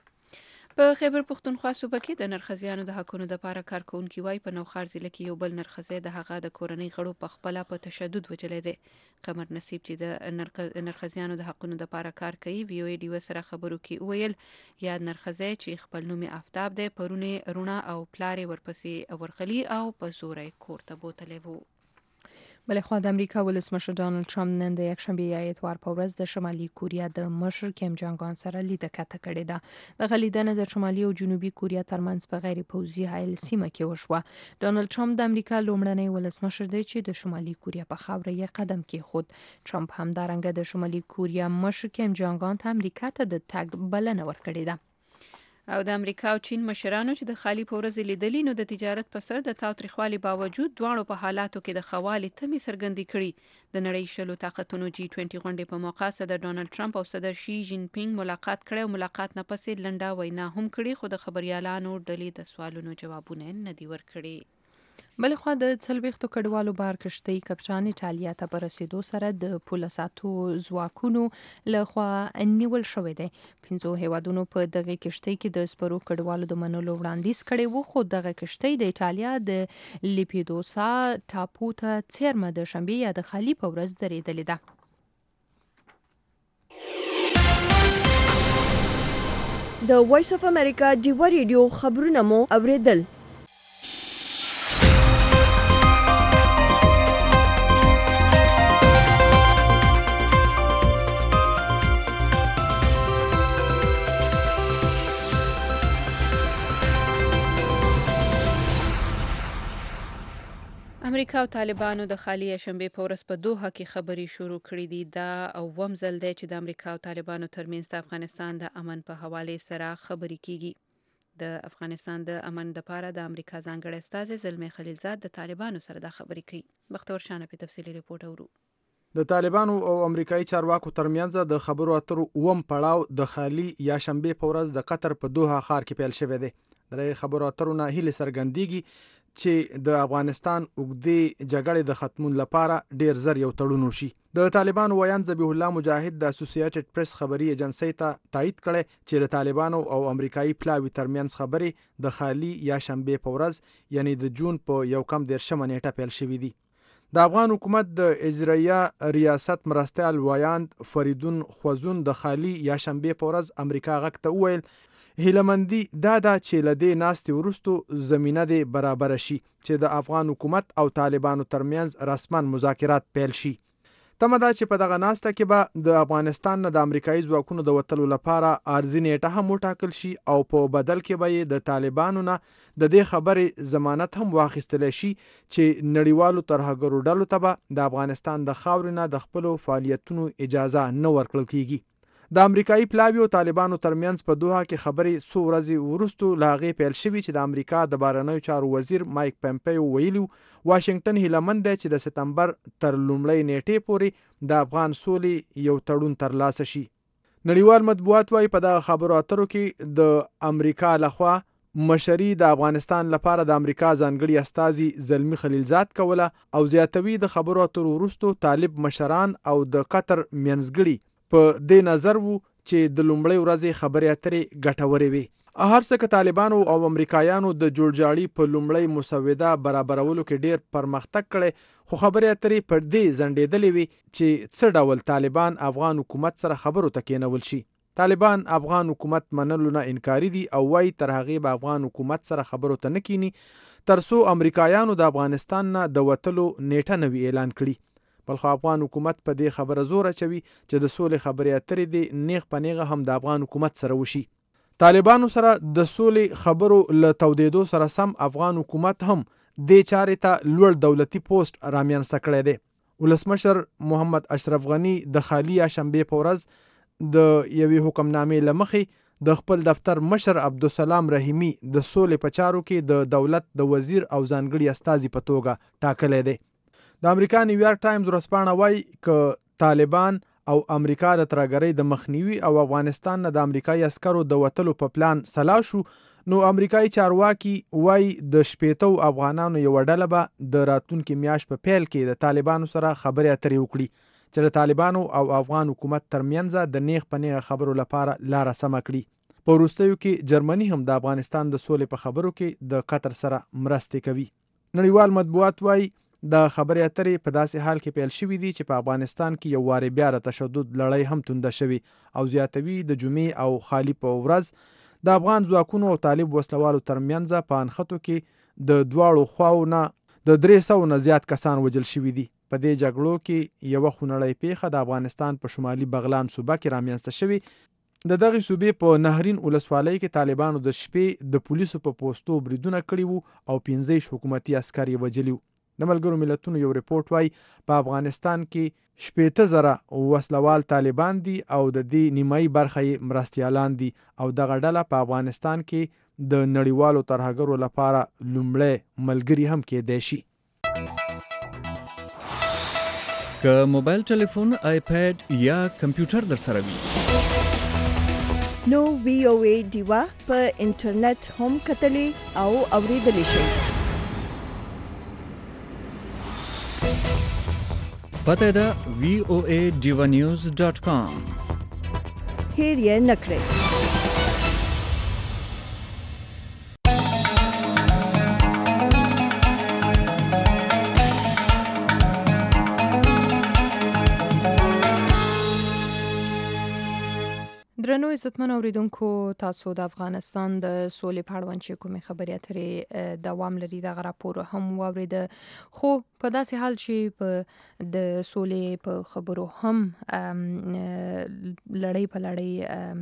په خیبر پښتونخوا صوبه کې د نرخزیانو د حقونو د لپاره کارکونکي وای په نوخار ضلع کې یو بل نرخزی د هغه د کورنۍ غړو په خپل په تشدد وجلې دي. قمر نصیب چې د نرخزیانو د حقونو د لپاره کار کوي وی او ای ډی سره خبرو کې ویل یاد نرخزی چې خپل نوم آفتاب دی پرونه رونه او پلاری ورپسې ورغلی او په زورې کوړه بوتلې وو. بلخوا د امریکا ولسمشر ډانلډ ټرمپ نن د یکشنبه یا اتوار په ورځ د شمالي کوریا د مشر کیم جانګ ان سره لیدکته کړې ده. د غلیدنه د شمالي او جنوبي کوریا ترمنځ په غیر پوځي حایل سیمه کې وشوه. ډانلډ ټرمپ د امریکا لومړنی ولسمشر دی چې د شمالي کوریا په خاوره یې قدم کېښود. ټرمپ هم دارنګه د شمالي کوریا مشر کیم جانګ ان ته امریکا ته د تګ بلنه ورکړې ده. او د امریکا او چین مشرانو چې د خالی پورز لیدلې نو د تجارت په سر د تاوتریخوالي باوجود دواړو په حالاتو کې د خوالي تمې څرګندې کړي. د نړۍ شلو طاقتونو جی بیس غونډې په موقع سره د ډونالد ټرمپ او صدر شي جین پینګ ملاقات کړي او ملاقات نه پسې لنډه وینا هم کړي خو د خبريالانو ډلې د سوالونو جوابونه نه دی ورکړي. بل خو د څلويختو کډوالو بار کشتۍ کپټان ایټالیا ته په رسیدو سره د پولیساتو ځواکونو له خوا نیول شوی دی. پنځو هیوادونو په دغه کشتۍ کې د سپرو کډوالو د منلو وړاندیز کړی و، خو دغه کشتۍ د ایټالیا د لیپیدوسا ټاپو ته څیرمه د شنبې یا د خالي په ورځ درېدلې ده. د وایس اف امریکا ډیوا ریډیو خبرونه مو اوریدل. امریکا او طالبانو د خالي شنبې په ورځ په دوحه کې خبرې شروع کړې دي. دا اووم ځل دی چې د امریکا او طالبانو ترمنځ د افغانستان د امن په حواله سره خبرې کیږي. د افغانستان د امن لپاره د امریکا ځانګړی استازی زلمي خلیلزاد د طالبانو سره د خبرې کوي. بختور شانه په تفصیلي ریپورت اورو. د طالبانو او امریکایي چارواکو ترمنځ د خبرو اترو اووم پړاو د خالي یا شنبې په ورځ د قطر په دوحه ښار کې پیل شوی دی. د خبرو اترو نه هیله څرګندېږي چې د افغانستان اوږدې جګړې د ختمون لپاره ډیر زر یو تړون وشي. د طالبانو ویان ذبیح الله مجاهد د اسوسییټډ پریس خبري ایجنسی ته تایید کړی چې د طالبانو او امریکایي پلاوي ترمنځ خبرې د خالي یا شنبې په ورځ یعنی د جون په یو کم دیرشمه نیټه پیل شوې دي. د افغان حکومت د اجرایه ریاست مرستیال ویاند فریدون خوزون د خالي یا شنبې په ورځ امریکا غږ ته وویل هیلمندي دا دا چې لدې ناستې وروستو زمینه دی برابر شي چې د افغان حکومت او طالبانو ترمنځ رسمن مذاکرات پیل شي. تمه ده چې په دغه ناسته کې به د افغانستان نه د امریکایي ځواکونو د وتلو لپاره عارضي نیټه هم وټاکل شي او په بدل کې به یې د طالبانو نه د دې خبرې ضمانت هم واخیستلی شي چې نړیوالو ترهګرو ډلو ته به د افغانستان د خاورې نه د خپلو فعالیتونو اجازه نه ورکړل کیږي. د امریکایي پلاوي او طالبانو ترمنځ په دوحه کې خبرې څو ورځې وروستو له هغې پیل شوي چې د امریکا د بهرنیو چارو وزیر مایک پمپیو ویلي واشنګټن هیلهمند دی چې د سپتمبر تر لومړۍ نیټې پورې د افغان سولې یو تړون ترلاسه شي. نړیوال مطبوعات وايي په دغه خبرو اترو کې د امریکا لخوا مشري د افغانستان لپاره د امریکا ځانګړي استازي زلمي خلیلزاد کوله او زیاتوي د خبرو اترو وروستو طالب مشران او د قطر منځګړي په دې نظر وو چې د لومړۍ ورځې خبرې اترې ګټورې وي. هر څه که طالبانو او امریکایانو د جوړجاړي په لومړۍ مسوده برابرولو کې ډیر پرمختګ کړی، خو خبرې اترې پر دې ځنډېدلې وي چې څه ډول طالبان افغان حکومت سره خبرو ته کېنول شي. طالبان افغان حکومت منلو نه انکاري دي او وايي تر هغې به افغان حکومت سره خبرو ته نه کینی تر څو امریکایانو د افغانستان نه د وتلو نیټه نه وي اعلان کړي. بلخو افغان حکومت په دې خبره زور اچوي چې د سولې خبرې اترې دې نیغ په نیغه هم د افغان حکومت سره وشي. طالبانو سره د سولې خبرو له تودېدو سره سم افغان حکومت هم دې چارې ته لوړ دولتي پوسټ رامنځته کړی دی. ولسمشر محمد اشرف غني د خالي یا شنبې په ورځ د یوې حکمنامې له مخې د خپل دفتر مشر عبدالسلام رحیمي د سولې په چارو کې د دولت د وزیر او ځانګړي استازي په توګه ټاکلی دی. د امریکا نیویارک ټایمز ورځپاڼه وایي که طالبان او امریکا د ترهګرۍ د مخنیوي او افغانستان نه د امریکایي عسکرو د وتلو په پلان سلا شو، نو امریکایي چارواکي وایي د شپېتو افغانانو یوه ډله به د راتلونکي میاشت په پیل کې د طالبانو سره خبرې اترې وکړي چې د طالبانو او افغان حکومت ترمنځ د نیغ په نیغه خبرو لپاره لاره سمه کړي. په وروستیو کې جرمني هم د افغانستان د سولې په خبرو کې د قطر سره مرستې کوي. نړیوال مطبوعات وایي د خبرې اترې په داسې حال کې پیل شوي دي چې په افغانستان کې یو وارې بیا د تشدد لړۍ هم تونده شوي او زیاتوي د جمعې او خالي په ورځ د افغان ځواکونو او طالب وسلوالو ترمنځ په انخطو کې د دواړو خواو نه د درې سوو نه زیات کسان وژل شوي دي. په دې جګړو کې یوه خونړۍ پیښه د افغانستان په شمالي بغلان صوبه کې رامنځته شوي. د دغې صوبې په نهرین ولسوالۍ کې طالبانو د شپې د پولیسو په پوستو بریدونه کړي وو او پنځه حکومتي عسکر یې وژلي وو. د ملګرو ملتونو یو ریپورت وایي په افغانستان کې شپېته زره وسلوال طالبان دي او د دې نیمایي برخه یې مرستیالان دي او دغه ډله په افغانستان کې د نړیوالو ترهګرو لپاره لومړی ملګري هم کېدی شي. که موبایل ټلیفون، آیپیډ یا کمپیوټر در سره وي نو وی او ای ډیوا په انټرنیټ هم کتلی او اوریدلی شئ. پته ده وی او ای ډیوا نیوز ډاٹ کام. هیر یې نکړئ. درنو عزتمن اوریدونکو، تاسو د افغانستان د سولې په اړوند چې کومې خبرې اترې دوام لري دغه راپور هم واورید، خو په داسې حال چې په د سولې په خبرو هم لړۍ په لړۍ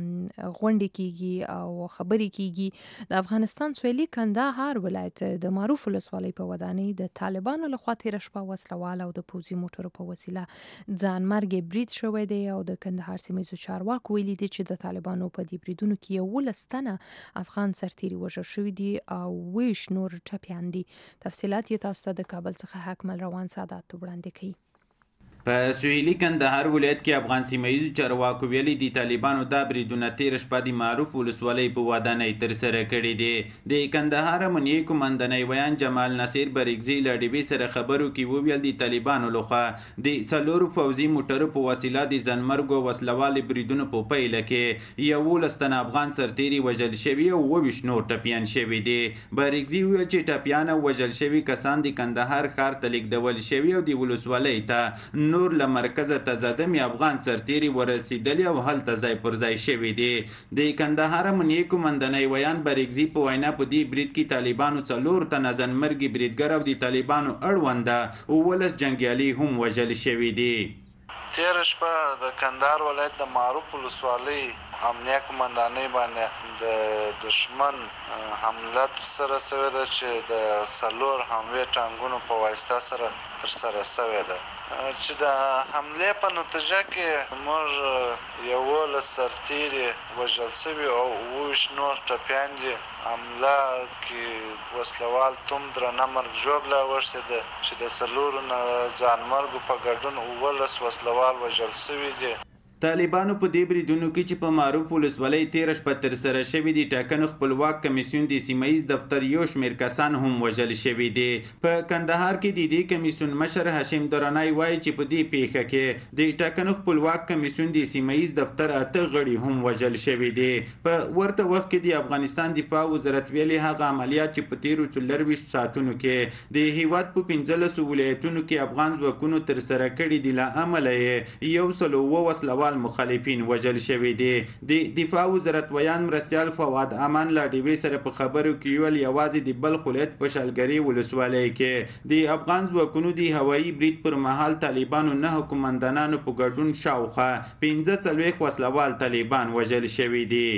غونډې کیږي او خبرې کیږي. د افغانستان سویلي کندهار ولایت د معروف ولسوالۍ په ودانۍ د طالبانو لخوا تېره شپه وسلوال او د پوځي موټرو په وسیله ځانمرګي برید شوی دی او د کندهار سیمه ییزو چارواکو ویلي دي چې د طالبانو په دې بریدونو کې یولس تنه افغان سرتیري وژل شوي دي او ویش نور ټپیان دي. تفصیلات یې تاسو ته د کابل څخه حکمل روان سادات وړاندې کوي. په سویلي کندهار ولایت کې افغان سیمه ییزو چارواکو ویلي دي طالبانو دا بریدونه تېره شپه د معروف ولسوالۍ په ودانۍ ترسره کړي دي. د کندهار امنیې قومندانۍ ویان جمال نصیر بریګزي له ډیوې سره خبرو کې وویل د طالبانو لخوا د څلورو پوځي موټرو په وسیله د ځانمرګو وسلوالې بریدونو په پیله کې یولس تنه افغان سرتیري وژل شوي او اوویشت نور ټپیان شوي دي. بریګزي وویل چې ټپیان او وژل شوي کسان د کندهار ښار ته لیږدول شوي او د ولسوالۍ ته نور له مرکزه تزادمي افغان سرتیري ورسېدلي او هلته ځای پر ځای شوي دي. د کندهار امنیې قومندانۍ ویان بریګزي په وینا په دې برید کې طالبانو څلور تنه ځانمرګي بریدګر او د طالبانو اړونده اوولس جنګیالي هم وژل شوي دي. تېره شپه د کندهار ولایت د معروف ولسوالۍ امنیه قومندانۍ باندې د دشمن حمله ترسره شوې ده چې د څلور حملې ټانګونو په واسطه سره ترسره شوې ده چې د حملې په نتیجه کې موږ یولس سرتیري وژل شوي او اوویشت نور ټپیان دي. حمله کې وسلوال توم درنه مرګ ژوبله اوښتې ده چې د څلورو ځانمرګو په ګډون اوولس وسلوال وژل شوي دي. طالبانو په دې بریدونو کې چې په معروف ولسوالۍ تېره شپه ترسره شوي دي ټاکنو خپلواک کمیسیون د سیمه ییز دفتر یو شمېر کسان هم وژل شوي دي. په کندهار کې د دې کمیسیون مشر هاشم درانی وایي چې په دې پیښه کې د ټاکنو خپلواک کمیسیون د سیمه ییز دفتر اته غړي هم وژل شوي دي. په ورته وخت کې د افغانستان دفاع وزارت ویلي هغه عملیات چې په تېرو څلرویشت ساعتونو کې د هیواد په پنځلسو ولایتونو کې افغان ځواکونو ترسره کړي دي له امله یې یو سل اووه وسلوال مخالفین وژل شوي دي. د دفاع وزارت ویان مرستیال فواد امان له ډیوې سره په خبرو کې ویل یوازې د بلخ ولایت په شلګرې ولسوالۍ کې د افغان ځواکونو د هوایي برید پر مهال طالبانو نهه قومندانانو په ګډون شاوخوا پنځه څلوېښت وسلوال طالبان وژل شوي دي.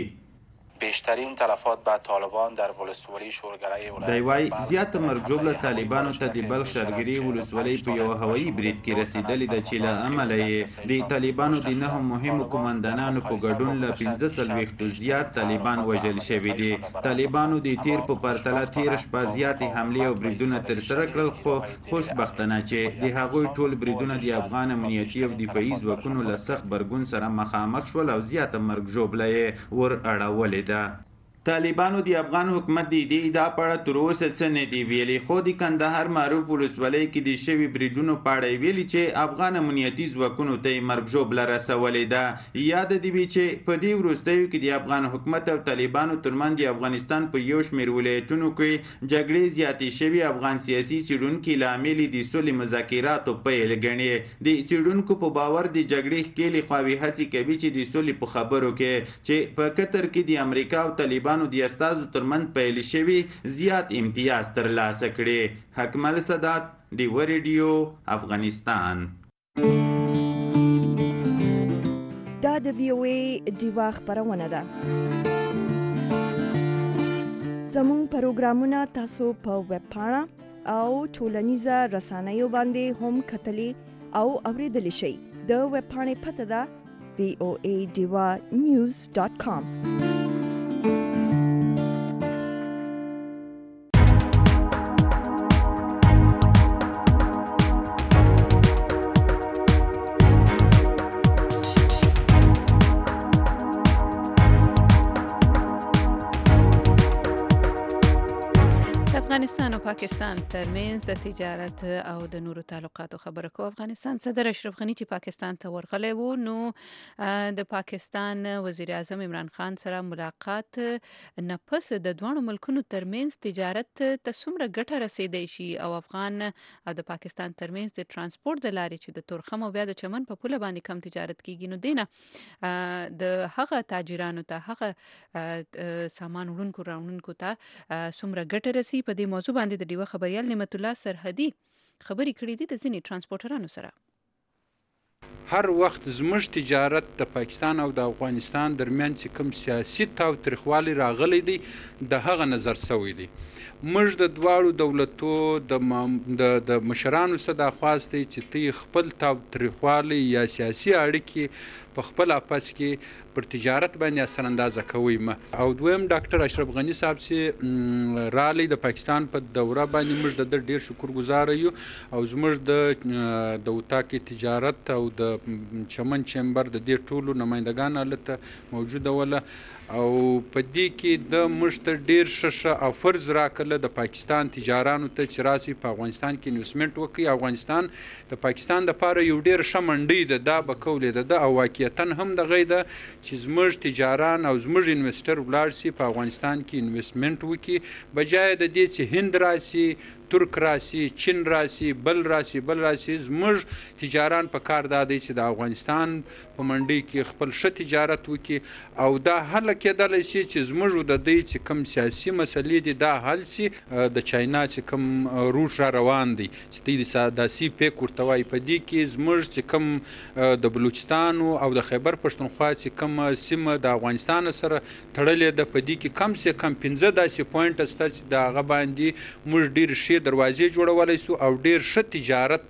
بیشترین تلفات به طالبان در ولسوالی شورگرای ولایت دی وای زیات مرګ جوړه طالبانو ته د بلخ شرګری ولسوالۍ په یو هوایي برید کې رسیدلې د چې له امله یې د طالبانو د نه مهمو قومندانانو په ګډون له پنځه څلوېښتو زیات طالبان وژل شوي دي. طالبانو د تیر په پرتله تېره شپه زیاتې حملې او بریدونه ترسره کړل، خو خوشبختانه چې د هغوی ټول بریدونه د افغان امنیتي او دفاعي ځواکونو له سخت غبرګون سره مخامخ شول او زیاته مرګ ژوبله یې ور اړولې ده. طالبانو د افغان حکومت د دې ادعا په اړه تر اوسه څه نه دي ویلي، خو د کندهار معروف ولسوالۍ کې د شوي بریدونو په اړه ویلي چې افغان امنیتي ځواکونو ته یې مرګ ژوبله رسولې ده. یاد دې وي چې په دې وروستیو کې د افغان حکومت او طالبانو ترمنځ د افغانستان په یو شمېر ولایتونو کې جګړې زیاتې شوي. افغان سیاسي څېړونکي لامل د سولې مذاکراتو پیل ګڼي. د څېړونکو په باور د جګړې ښکېلې خواوې هڅې کوي چې د سولې په خبرو کې چې په قطر کې د امریکا او طالبانو د استازو ترمنځ پیل شوي زیات امتیاز ترلاسه کړي. حکمل سادات، ډیوه ریډیو، افغانستان. دا د وی او ای ډیوه خپرونه ده. زموږ پروګرامونه تاسو په ویب پاڼه او ټولنیزه رسنیو باندې هم کتلی او اوریدلی شئ. د ویب پاڼې پته ده وی او ای ډیوه نیوز ډاټ کام. افغانستان او پاکستان ترمنځ د تجارت او د نورو تعلقاتو خبره کو. افغانستان صدر اشرف غنی چې پاکستان ته ورغلی وو، نو د پاکستان وزیر اعظم عمران خان سره ملاقات نه پس د دوه ملکونو ترمنځ تجارت ته څومره ګټه رسیدای شي او افغان او د پاکستان ترمنځ د ترانسپورت د لارې چې د تورخم او بیا د چمن په پوله باندې کم تجارت کیږي، نو دینه د هغه تاجرانو ته هغه سامان وړونکو راوړونکو ته څومره ګټه رسي. په دې موضوع باندې د ډیوه خبريال نعمت الله سرحدي خبري کړې دي د ځینې ترانسپورټرانو سره. هر وخت زموږ تجارت د پاکستان او د افغانستان درمیان چې کوم سیاسي تاوتریخوالی راغلی دی د هغه نظر سوی دی. موږ د دواړو دولتو د د مشرانو څخه دا خواست دی چې تی خپل تاوتریخوالی یا سیاسي اړیکې په خپل اپس کې پر تجارت باندې اثر اندازه کوي ما. او دویم ډاکټر اشرف غنی صاحب چې رالی د پاکستان په دوره باندې موږ د ډیر شکر گزار یو او زموږ د د وتاکي تجارت او د چمن چمبر د دې ټولو نمائندگان هلته موجوده وله او په دې کې د مشتر ډیر ششه او فرض راکله د پاکستان تجارانو ته چې راسي په افغانستان کې انویسټمنټ وکړي. افغانستان د پاکستان د لپاره یو ډیر ښه منډۍ ده، دا به کولې ده او واقعیتا هم دغه ده چې زموږ تجاران او زموږ انویسټر ولاړ سي په افغانستان کې انویسټمنټ وکړي، بجای د دې چې هند راسي، ترک راسي، چین راسي، بل راسي بل راسي. زموږ تجاران په کار دا دی چې د افغانستان په منډۍ کې خپل ښه تجارت وکړي او دا حل کېدلی شي چې زموږ د دوی چې کوم سیاسي مسلې دي دا حل سي. د چاینا چې کوم روټ را روان دی چې دوی د سی پیک ورته وایي، په دې کې زموږ چې کوم د بلوچستان او د خیبر پښتونخوا چې کوم سیمه د افغانستان سره تړلې ده، په دې کې کم سه کم پنځه داسې پوینټ شته چې د هغه باندې موږ ډېر ښې دروازې جوړولی سو او ډېر ښه تجارت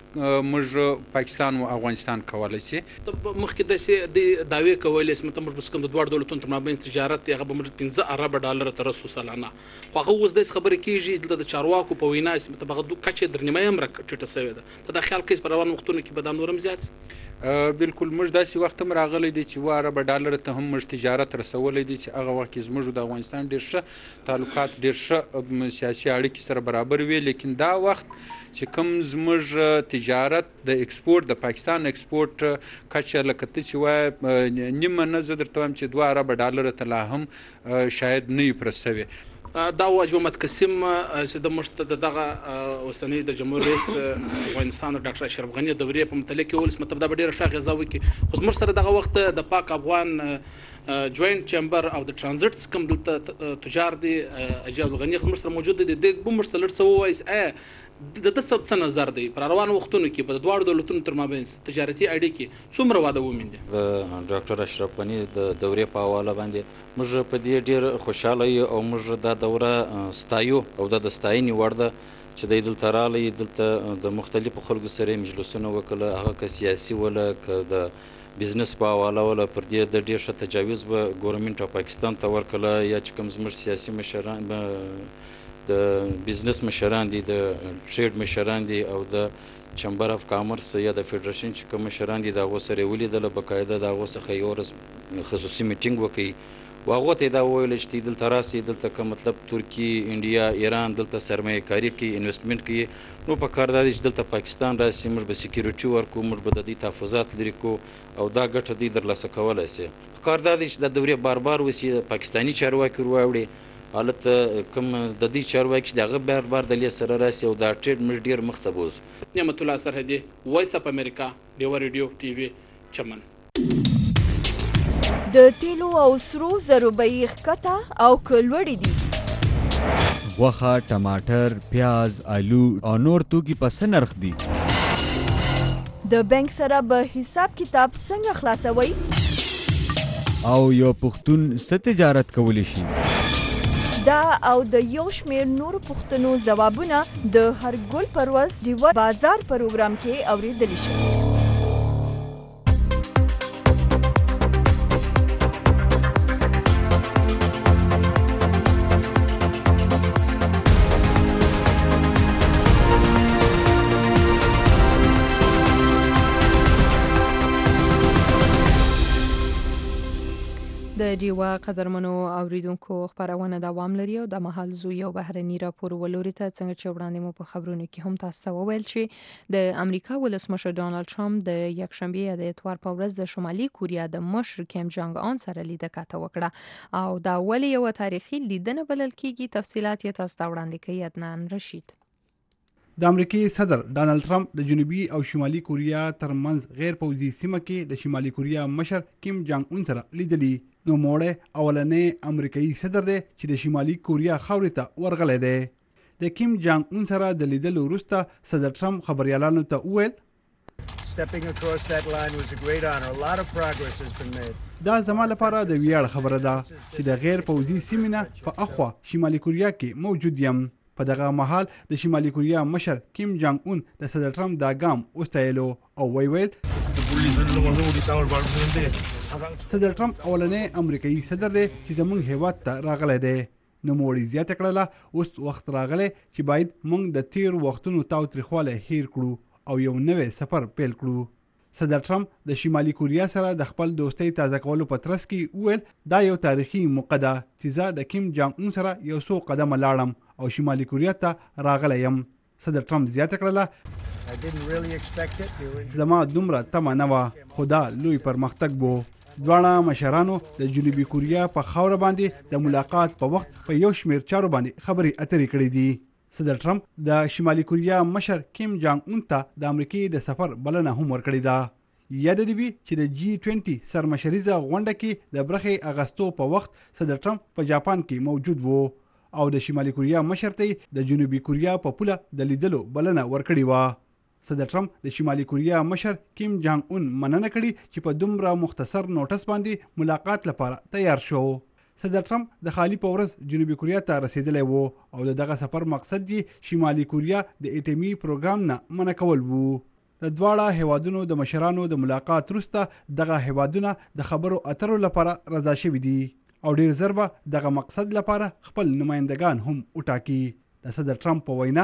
موږ پاکستان او افغانستان کولی سي. مخکې داسې د دعوې کولې چې موږ بس کوم د دواړو دولتونو تر مابین تجارت هغه به موږ پنځه اربه ډالر ته رسو سالانه، خو هغه اوس داسې خبرې کېږي دلته د چارواکو په وینا چې مطلب هغه کچې در نیمایي هم راټیټه سوې ده. ته دا خیال کوې په روانو وختونو کې به دا نور هم زیات سي؟ بالکل موږ داسې وخت هم راغلی دی چې اوه اربه ډالر ته هم موږ تجارت رسولی دی چې هغه وخت کې زموږ د افغانستان ډېر ښه تعلقات ډېر ښه سیاسي اړیکې سره برابر وي. لیکن دا وخت چې کوم زموږ تجارت د ایکسپورټ د پاکستان ایکسپورټ کچه لکه ته چې وایې نیمه نه زه درته وایم چې دوه اربه ډالر ته لا هم شاید نه وي پوره سوې. دا واجب محمد قسیم چې د مشت دغه اوسنی د جمهور رئیس افغانستان ډاکټر اشرف غنی د دورې په متعلق ولس مطلب دا ډیره ښه غذا وکي، خو زموږ سره دغه وخت د پاک افغان جوینټ چمبر او د ترانزیت کوم دلته تجار دي اجازه غنی زموږ سره موجود دي د بو مشتلر څه وایي ا د دست څه نظر دی پر روانو وختونو کې په دواړو دولتونو تر مابین تجارتي اړیکې څومره واده ومنده؟ د ډاکټر اشرف غنی د دورې په حواله باندې موږ په دې ډیر خوشاله یو او موږ دا دوره ستایو او د ستاینې وړ ده چې د دلته رالی دلته د مختلفو خلکو سره مجلسونه وکړه، هغه که سیاسي ولا که د بزنس په حواله ولا پر دې د ډېر ښه تجاویز به ګورنمنټ اف پاکستان ته ورکړله یا چې کوم زموږ سیاسي مشران د بزنس مشران دي، د ټریډ مشران دي او د چمبر اف کامرس یا د فدراسیون چې کوم مشران دي د هغو سره یې ولیدله، بقاعده د هغو څخه یو ورځ خصوصي میټینګ وکړي و هغو ته یې دا وویل چې دلته راسي دلته که مطلب ترکي، انډیا، ایران دلته سرمایه کاري کوي، انویسټمنټ کوي، نو په کار دا دی چې دلته پاکستان راسي، موږ به سکیورټي ورکړو، موږ به د دوی تحفظات لرې کړو او دا ګټه دوی ترلاسه کولی سي. په کار دا دی چې دا دورې بار بار وسي، پاکستاني چارواکي ور واوړي، حالت کوم د دې چارواکي چې د هغه بار بار د لیست سره راسي او دا ټریډ موږ ډېر مخ ته بوځو. نعمت الله سرحدي، وایس اف امریکا، ډیوه ریډیو ټي وي، چمن. د تیلو او سرو زرو بیې ښکته او که لوړې دي؟ غوښه، ټماټر، پیاز، آلو او نور توکي په څه نرخ دي؟ د بانک سره به حساب کتاب څنګه خلاصوئ؟ او یو پښتون څه تجارت کولی شي؟ دا او د یو شمېر نورو پوښتنو ځوابونه د هر ګل پر ورځ ډیوه بازار پروګرام کې اورېدلی شئ. د د ډیوا قدرمنو اوریدونکو خبرونه دوام لري او د محل زو یو بهرني راپور ولوري ته څنګه چې وړاندې مو په خبرونو کې هم تاسو ته وویل چې د امریکا ولسمشر ډانلډ ټرمپ د یکشنبه یا د اتوار په ورځ د شمالي کوریا د مشر کیم جانګ ان سره لیدنه کاته وکړه او دا ولې یو تاریخي لیدنه بلل کیږي تفصيلات یې تاسو ته وړاندې کوي عدنان رشید. د امریکای صدر ډانلډ ټرمپ د جنوبي او شمالي کوریا ترمنځ غیر پوځي سیمه کې د شمالي کوریا مشر کیم جانګ ان سره لیدلی نو موړه اولنې امریکایي صدر دی چې د شمالي کوریا خاورې ته ورغلی دی. د کیم جانګ ان سره د لیدلو وروسته صدر ټرمپ خبريالانو ته وویل Stepping across that line was a great honor. A lot of progress has been made. دا زما لپاره د ویاړ خبره ده چې د غیر پوځي سیمې نه په اخوا شمالي کوریا کې موجود یم. په دغه مهال د شمالي کوریا مشر کیم جانګ اون د صدر ټرمپ دا ګام وستایلو او وی ویل صدر ټرمپ اولنې امریکایي صدر دی چې زموږ هیواد ته راغلی دی. نو موړي زیاته کړله اوس وخت راغلی چې باید موږ د تیر وختونو تاوتریخوالی هیر کړو او یو نوی سفر پیل کړو. صدر ټرمپ د شمالي کوریا سره د خپل دوستۍ تازه کولو په ترڅ کې وویل دا یو تاریخي موقع ده چې زه د کیم جانګ اون سره یو څو قدمه لاړم او شمالي کوریا ته راغلی یم. صدر ټرمپ زیاته کړله زما دومره تمه نه وه خو دا لوی پرمختګ و. دواړه مشرانو د جنوبي کوریا په خاوره باندې د ملاقات په وخت په یو شمېر چارو باندې خبرې اترې کړې دي. صدر ټرمپ د شمالي کوریا مشر کیم جانګ اون ته د امریکای د سفر بلنه هم ورکړې ده. یاد دی چې د جی بیس سرمشریزه غونډه کې د برخې اغستو په وخت صدر ټرمپ په جاپان کې موجود وو او د شمالي کوریا مشر ته د جنوبي کوریا په پوله د لیدلو بلنه ورکړې و. صدر ټرمپ د شمالي کوریا مشر کیم جانګ اون مننه کړې چې په دومره مختصر نوټس باندې ملاقات لپاره تیار شو. صدر ټرمپ د خالی په ورځ جنوبي کوریا ته رسیدلی وو او دغه سفر مقصد یې شمالي کوریا د اټومي پروګرام نه منع کول وو. د دواړه هیوادونو د مشرانو د ملاقات وروسته دغه هیوادونه د خبرو اترو لپاره رضا شوي دي او ډیر ژر به دغه مقصد لپاره خپل نمایندگان هم وټاکي. د صدر ټرمپ په وینا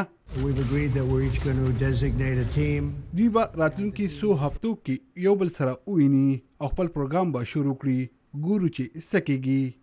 دوی به راتلونکي څو هفتو کې یو بل سره وویني او خپل پروګرام به شروع کړي. ګورو چې څه کیږي.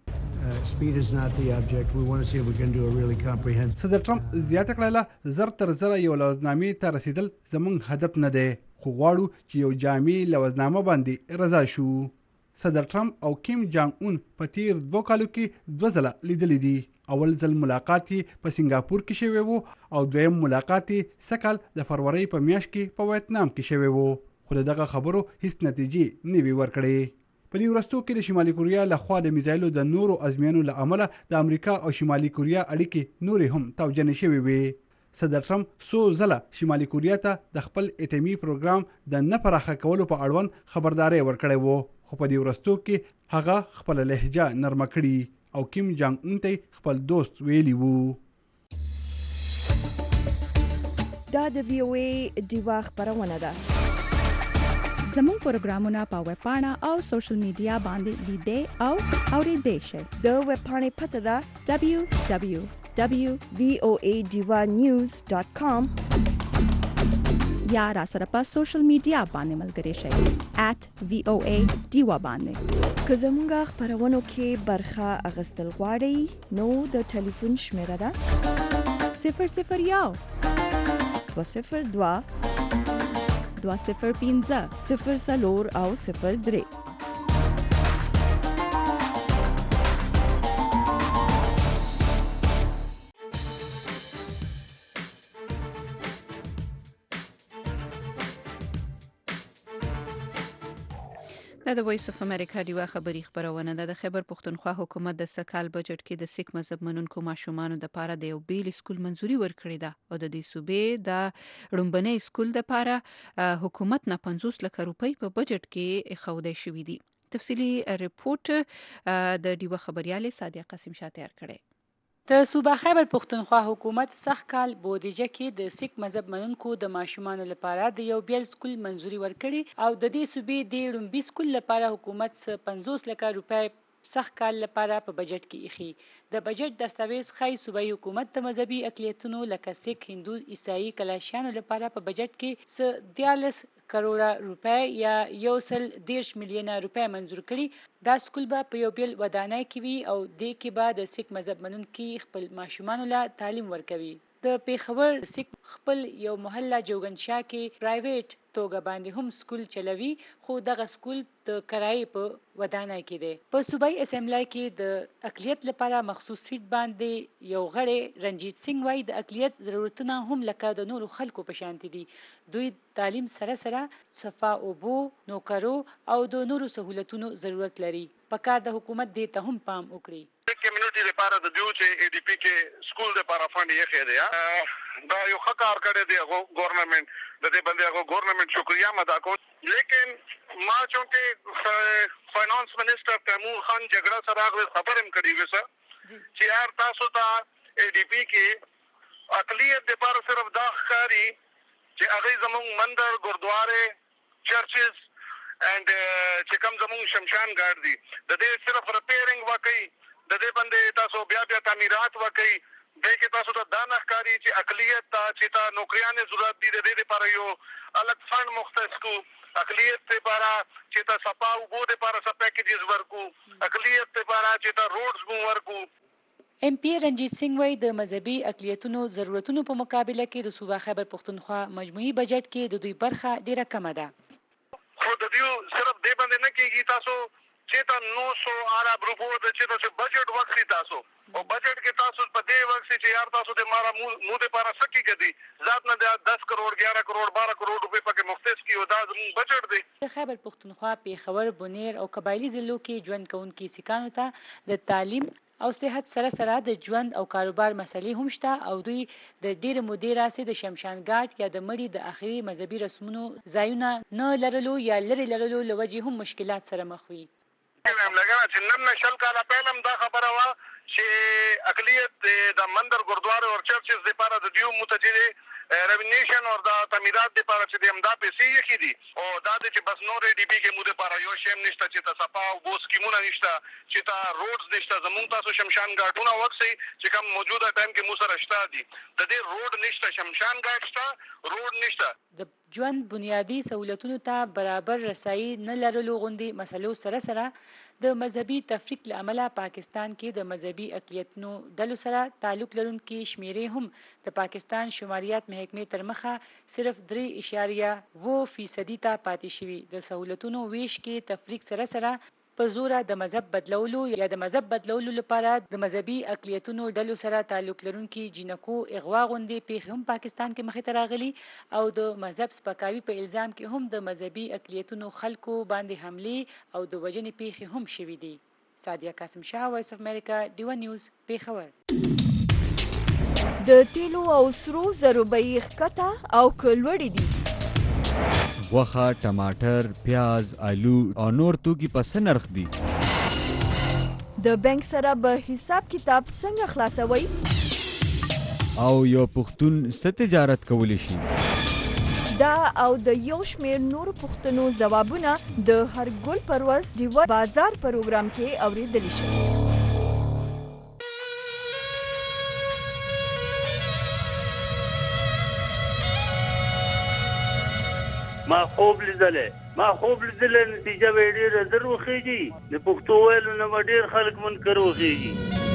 صدر ټرمپ زیاته کړله زر تر زره یو لوزنامې ته رسیدل زموږ هدف نه دی خو غواړو چې یو جامع لوزنامه باندې رضا شو. صدر ټرمپ او کیم جانګ اون په تیر دوه کالو کې دوه ځله لیدلی دي. اول ځل ملاقات یې په سنگاپور کې شوی وو او دویم ملاقات یې سکل د فروری په میاشت کې په ویتنام کې شوی وو خو دغه خبرو هیڅ نتیجې نه وی ورکړې. په دې وروستو کې د شمالي کوریا له خوا د میزایلو د نورو ازموینو له امله د امریکا او شمالي کوریا اړیکې نورې هم توجنې شوې وې. صدر ټرمپ څو ځله شمالي کوریا ته د خپل اټومي پروګرام د نه پراخه کولو په اړوند خبرداري ورکړې وو خو په دې وروستو کې هغه خپل لهجه نرمه کړې او کیم جانګ اون ته خپل دوست ویلی وو. دا د وی او ای ډیوا خبرونه ده. زموږ پروګرامونه په ویب پاڼه او سوشل میډیا باندې لیدئ او اوریدئ شئ. د ویب پاڼې پته ده دبلیو دبلیو دبلیو ډاٹ وی او ای ډیوا نیوز ډاٹ کام یا را سره په سوشل میډیا باندې ملګري شئ ایٹ وی او ای ډیوا باندې. که زموږ خبرونو کې برخه اخیستل غواړئ نو د ټلیفون شمیره ده صفر صفر یو دوه صفر دوه دوه صفر پنځه صفر څلور او صفر درې. دا د وایس اف امریکا ډیوا خبری خبرونه ده. د خیبر پښتونخوا حکومت د سکهال بجټ کې د سیک مذهب منونکو ماشومانو د پاره د یو بیل سکول منځوري ورکړې ده او د دې صوبې د رومبنې سکول د پاره حکومت نه پنځوس لک روپۍ په بجټ کې خوده شوې دي. تفصیلی ریپورت د ډیوا خبريال صادق قاسم شاه تیار کړی. د صوبه خیبر پښتونخوا حکومت سخت کال بودیجه کې د سیک مذهب منونکو د ماشومانو لپاره د یو بیل سکول منځوري ورکړي او د دې صوبې د رومبي سکول لپاره حکومت پنځوس لک روپۍ سخت کال لپاره په بجټ کې ایښي. د بجټ دستاویز ښایي صوبایي حکومت د مذهبي اقلیتونو لکه سیک، هندو، عیسايي، کلاشیانو لپاره په بجټ کې څه دیارلس کروڑه روپۍ یا یو سل دیرش میلیونه روپۍ منظور کړي. دا سکول به په یو بیل ودانۍ کې وي او دې کې به د سیک مذهب منونکي خپل ماشومانو له تعلیم ورکوي. د پیښور سیک خپل یو محله جوګنشاه کې پرایویټ توګه باندې هم سکول چلوي، خو دغه سکول د کرایې په ودانۍ کې دی. په صوبایي اسمبلی کې د اقلیت لپاره مخصوص سیټ باندې یو غړی رنجیت سنگ وایي د اقلیت ضرورتونه هم لکه د نورو خلکو په شانتي دي. دوی تعلیم سره سره صفا اوبو، نوکرو او د نورو سهولتونو ضرورت لري. پکار د حکومت دې ته هم پام وکړي. کمیونټي لپاره د دیو چې ای ډی پی کې سکول لپاره فند یې خې دی دا یو ښه کار کړی دی ګورنمنت د دې باندې هغه ګورنمنت شکریا ادا کوم. لیکن ما چونکه فائنانس منسٹر تیمور خان جګړه سره هغه خبر هم کړی و سر چې یار تاسو ته ای ډی پی کې اقلیت لپاره صرف دا ښکاری چې هغه زموږ مندر، ګردواره، چرچز and چې کوم زموږ شمشان ګارد دي د دې صرف ریپیرینګ وکړي، د دې باندې تاسو بیا بیا تعمیرات وکړي. د کې تاسو ته دا نښکاري چې اقلیت ته چې تا نوکریانې ضرورت دي د دې لپاره یو الګ فند مختص کو. اقلیت لپاره چې تا صفا اوبو لپاره څه پیکیجز ورکو، اقلیت لپاره چې تا روډز مو ورکو. ایم پی رنجیت سنگ وایي د مذهبي اقلیتونو ضرورتونو په مقابله کې د صوبه خیبر پښتونخوا مجموعي بجټ کې د دوی برخه ډیره کمه ده. خو د دیو صرف دې باندې نه کېږي تاسو چې تا نو سو عرب روپو د چې تاسو بجټ وکړي تاسو او بجټ کې تاسو په دې وخت چې یار تاسو د مارا مو د پارا سکی کدي ذات نه دس کروڑ گیارہ کروڑ بارہ کروڑ روپے پکې مختص کیو دا زموږ بجټ دی. د خیبر پښتونخوا پیښور، بونیر او قبایلی ضلعو کې ژوند کوونکي سیکانو ته د تعلیم او صحت سره سره د ژوند او کاروبار مسلې هم شته او دوی د ډېرې مودې راهیسې د شمشان ګاټ یا د مړي د آخري مذهبي رسمونو ځایونه نه لرلو یا لرې لرلو له وجې هم مشکلات سره مخ وي. لګنه چې نن نه شل کاله پهلم دا خبره وه چې اقلیت د مندر، ګردواره او چرچز لپاره د دیو متجدي ریونیشن او د تعمیرات لپاره چې د امدا پیسې یې دي او دا چې بس نور ای ډی پی کې مو لپاره یو شیم نشته چې تا صفا او بو سکیمونه نشته چې تا روډز نشته. زموږ تاسو شمشان ګاټونه وکسي چې کوم موجوده ټایم کې مو سره شته دي د دې روډ نشته، شمشان ګاټ شته، روډ نشته. د ژوند بنیادی سہولتونو ته برابر رسایي نه لرلو غوندې مسلو سره سره د مذهبي تفریق له امله پاکستان کې د مذهبي اقلیتونو ډلو سره تعلق لرونکي شمیرې هم د پاکستان شماریات محکمې تر مخه صرف درې اشاریه اووه فیصدي ته پاتې شوي. د سہولتونو ویش کې تفریق سره سره په زوره د مذهب بدلولو یا د مذهب بدلولو لپاره د مذهبي اقلیتونو ډلو سره تعلق لرونکي جنکو اغوا غوندې پیښې هم پاکستان کې مخې ته راغلي او د مذهب سپکاوي په الزام کې هم د مذهبي اقلیتونو خلکو باندې حملې او د وژنې پیښې هم شوي دي. سادیه قاسم شاه، وایس اف امریکا، ډیوه نیوز، پیښور. د تیلو او سرو زرو بیې ښکته او که لوړې دي، غوښه، ټماټر، پیاز، آلو او نور توکي په څه نرخ دي؟ د بانک سره به حساب کتاب څنګه خلاصوي؟ او یو پښتون څه تجارت کولی شي؟ دا او د یو شمېر نورو پوښتنو ځوابونه د هر ګل پر ورځ ډیوه بازار پروګرام کې اورېدلی شئ. ما خوب لیدلې ما خوب لیدلې نتیجه به ډېره زر وخیږي. د پښتو ویلو نه به ډېر خلک منکر وخیږي.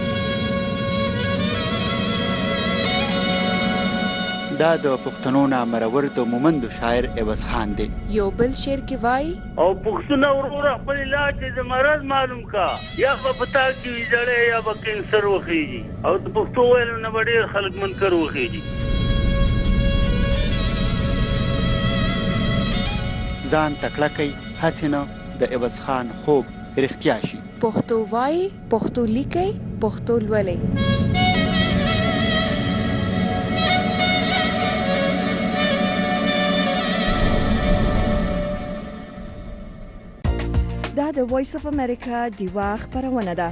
دا د پښتنو نامرور د مومندو شاعر عوض خان دی. یو بل شعر کې وایي او پښتونه وروره خپل علاج د مرض معلوم کا یا به پتا کې ویجړې یا به کینسر وخیږي او د پښتو ویلو نه به ډېر خلک منکر وخیږي. ځان تکړه کوي هسې نه د عوض خان خوب رښتیا شي. پښتو وایي، پښتو لیکئ، پښتو لولئ. دا د وایس اف امریکا ډیوه خپرونه ده.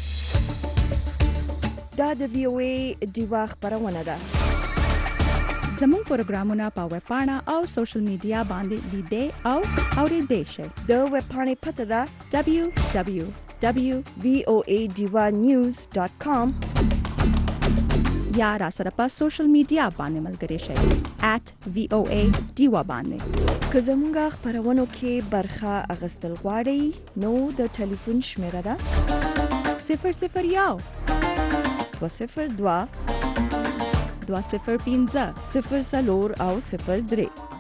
دا د وی او ای ډیوه خپرونه ده. زموږ پروګرامونه په ویب پاڼه او سوشل میډیا باندې لیدې او اورېدې شئ. د ویب پاڼې پته ده دبلیو دبلیو دبلیو ډاٹ وی او اے ډیوا نیوز ډاټ کام یا را سره په سوشل میډیا باندې ملګري شئ ایٹ وی او اے ډیوا باندې. که زموږ خبرونو کې برخه اغستل غواړئ نو د ټلیفون شمیره ده صفر صفر یو دوه صفر دوه دوه صفر پنځه صفر څلور او صفر درې.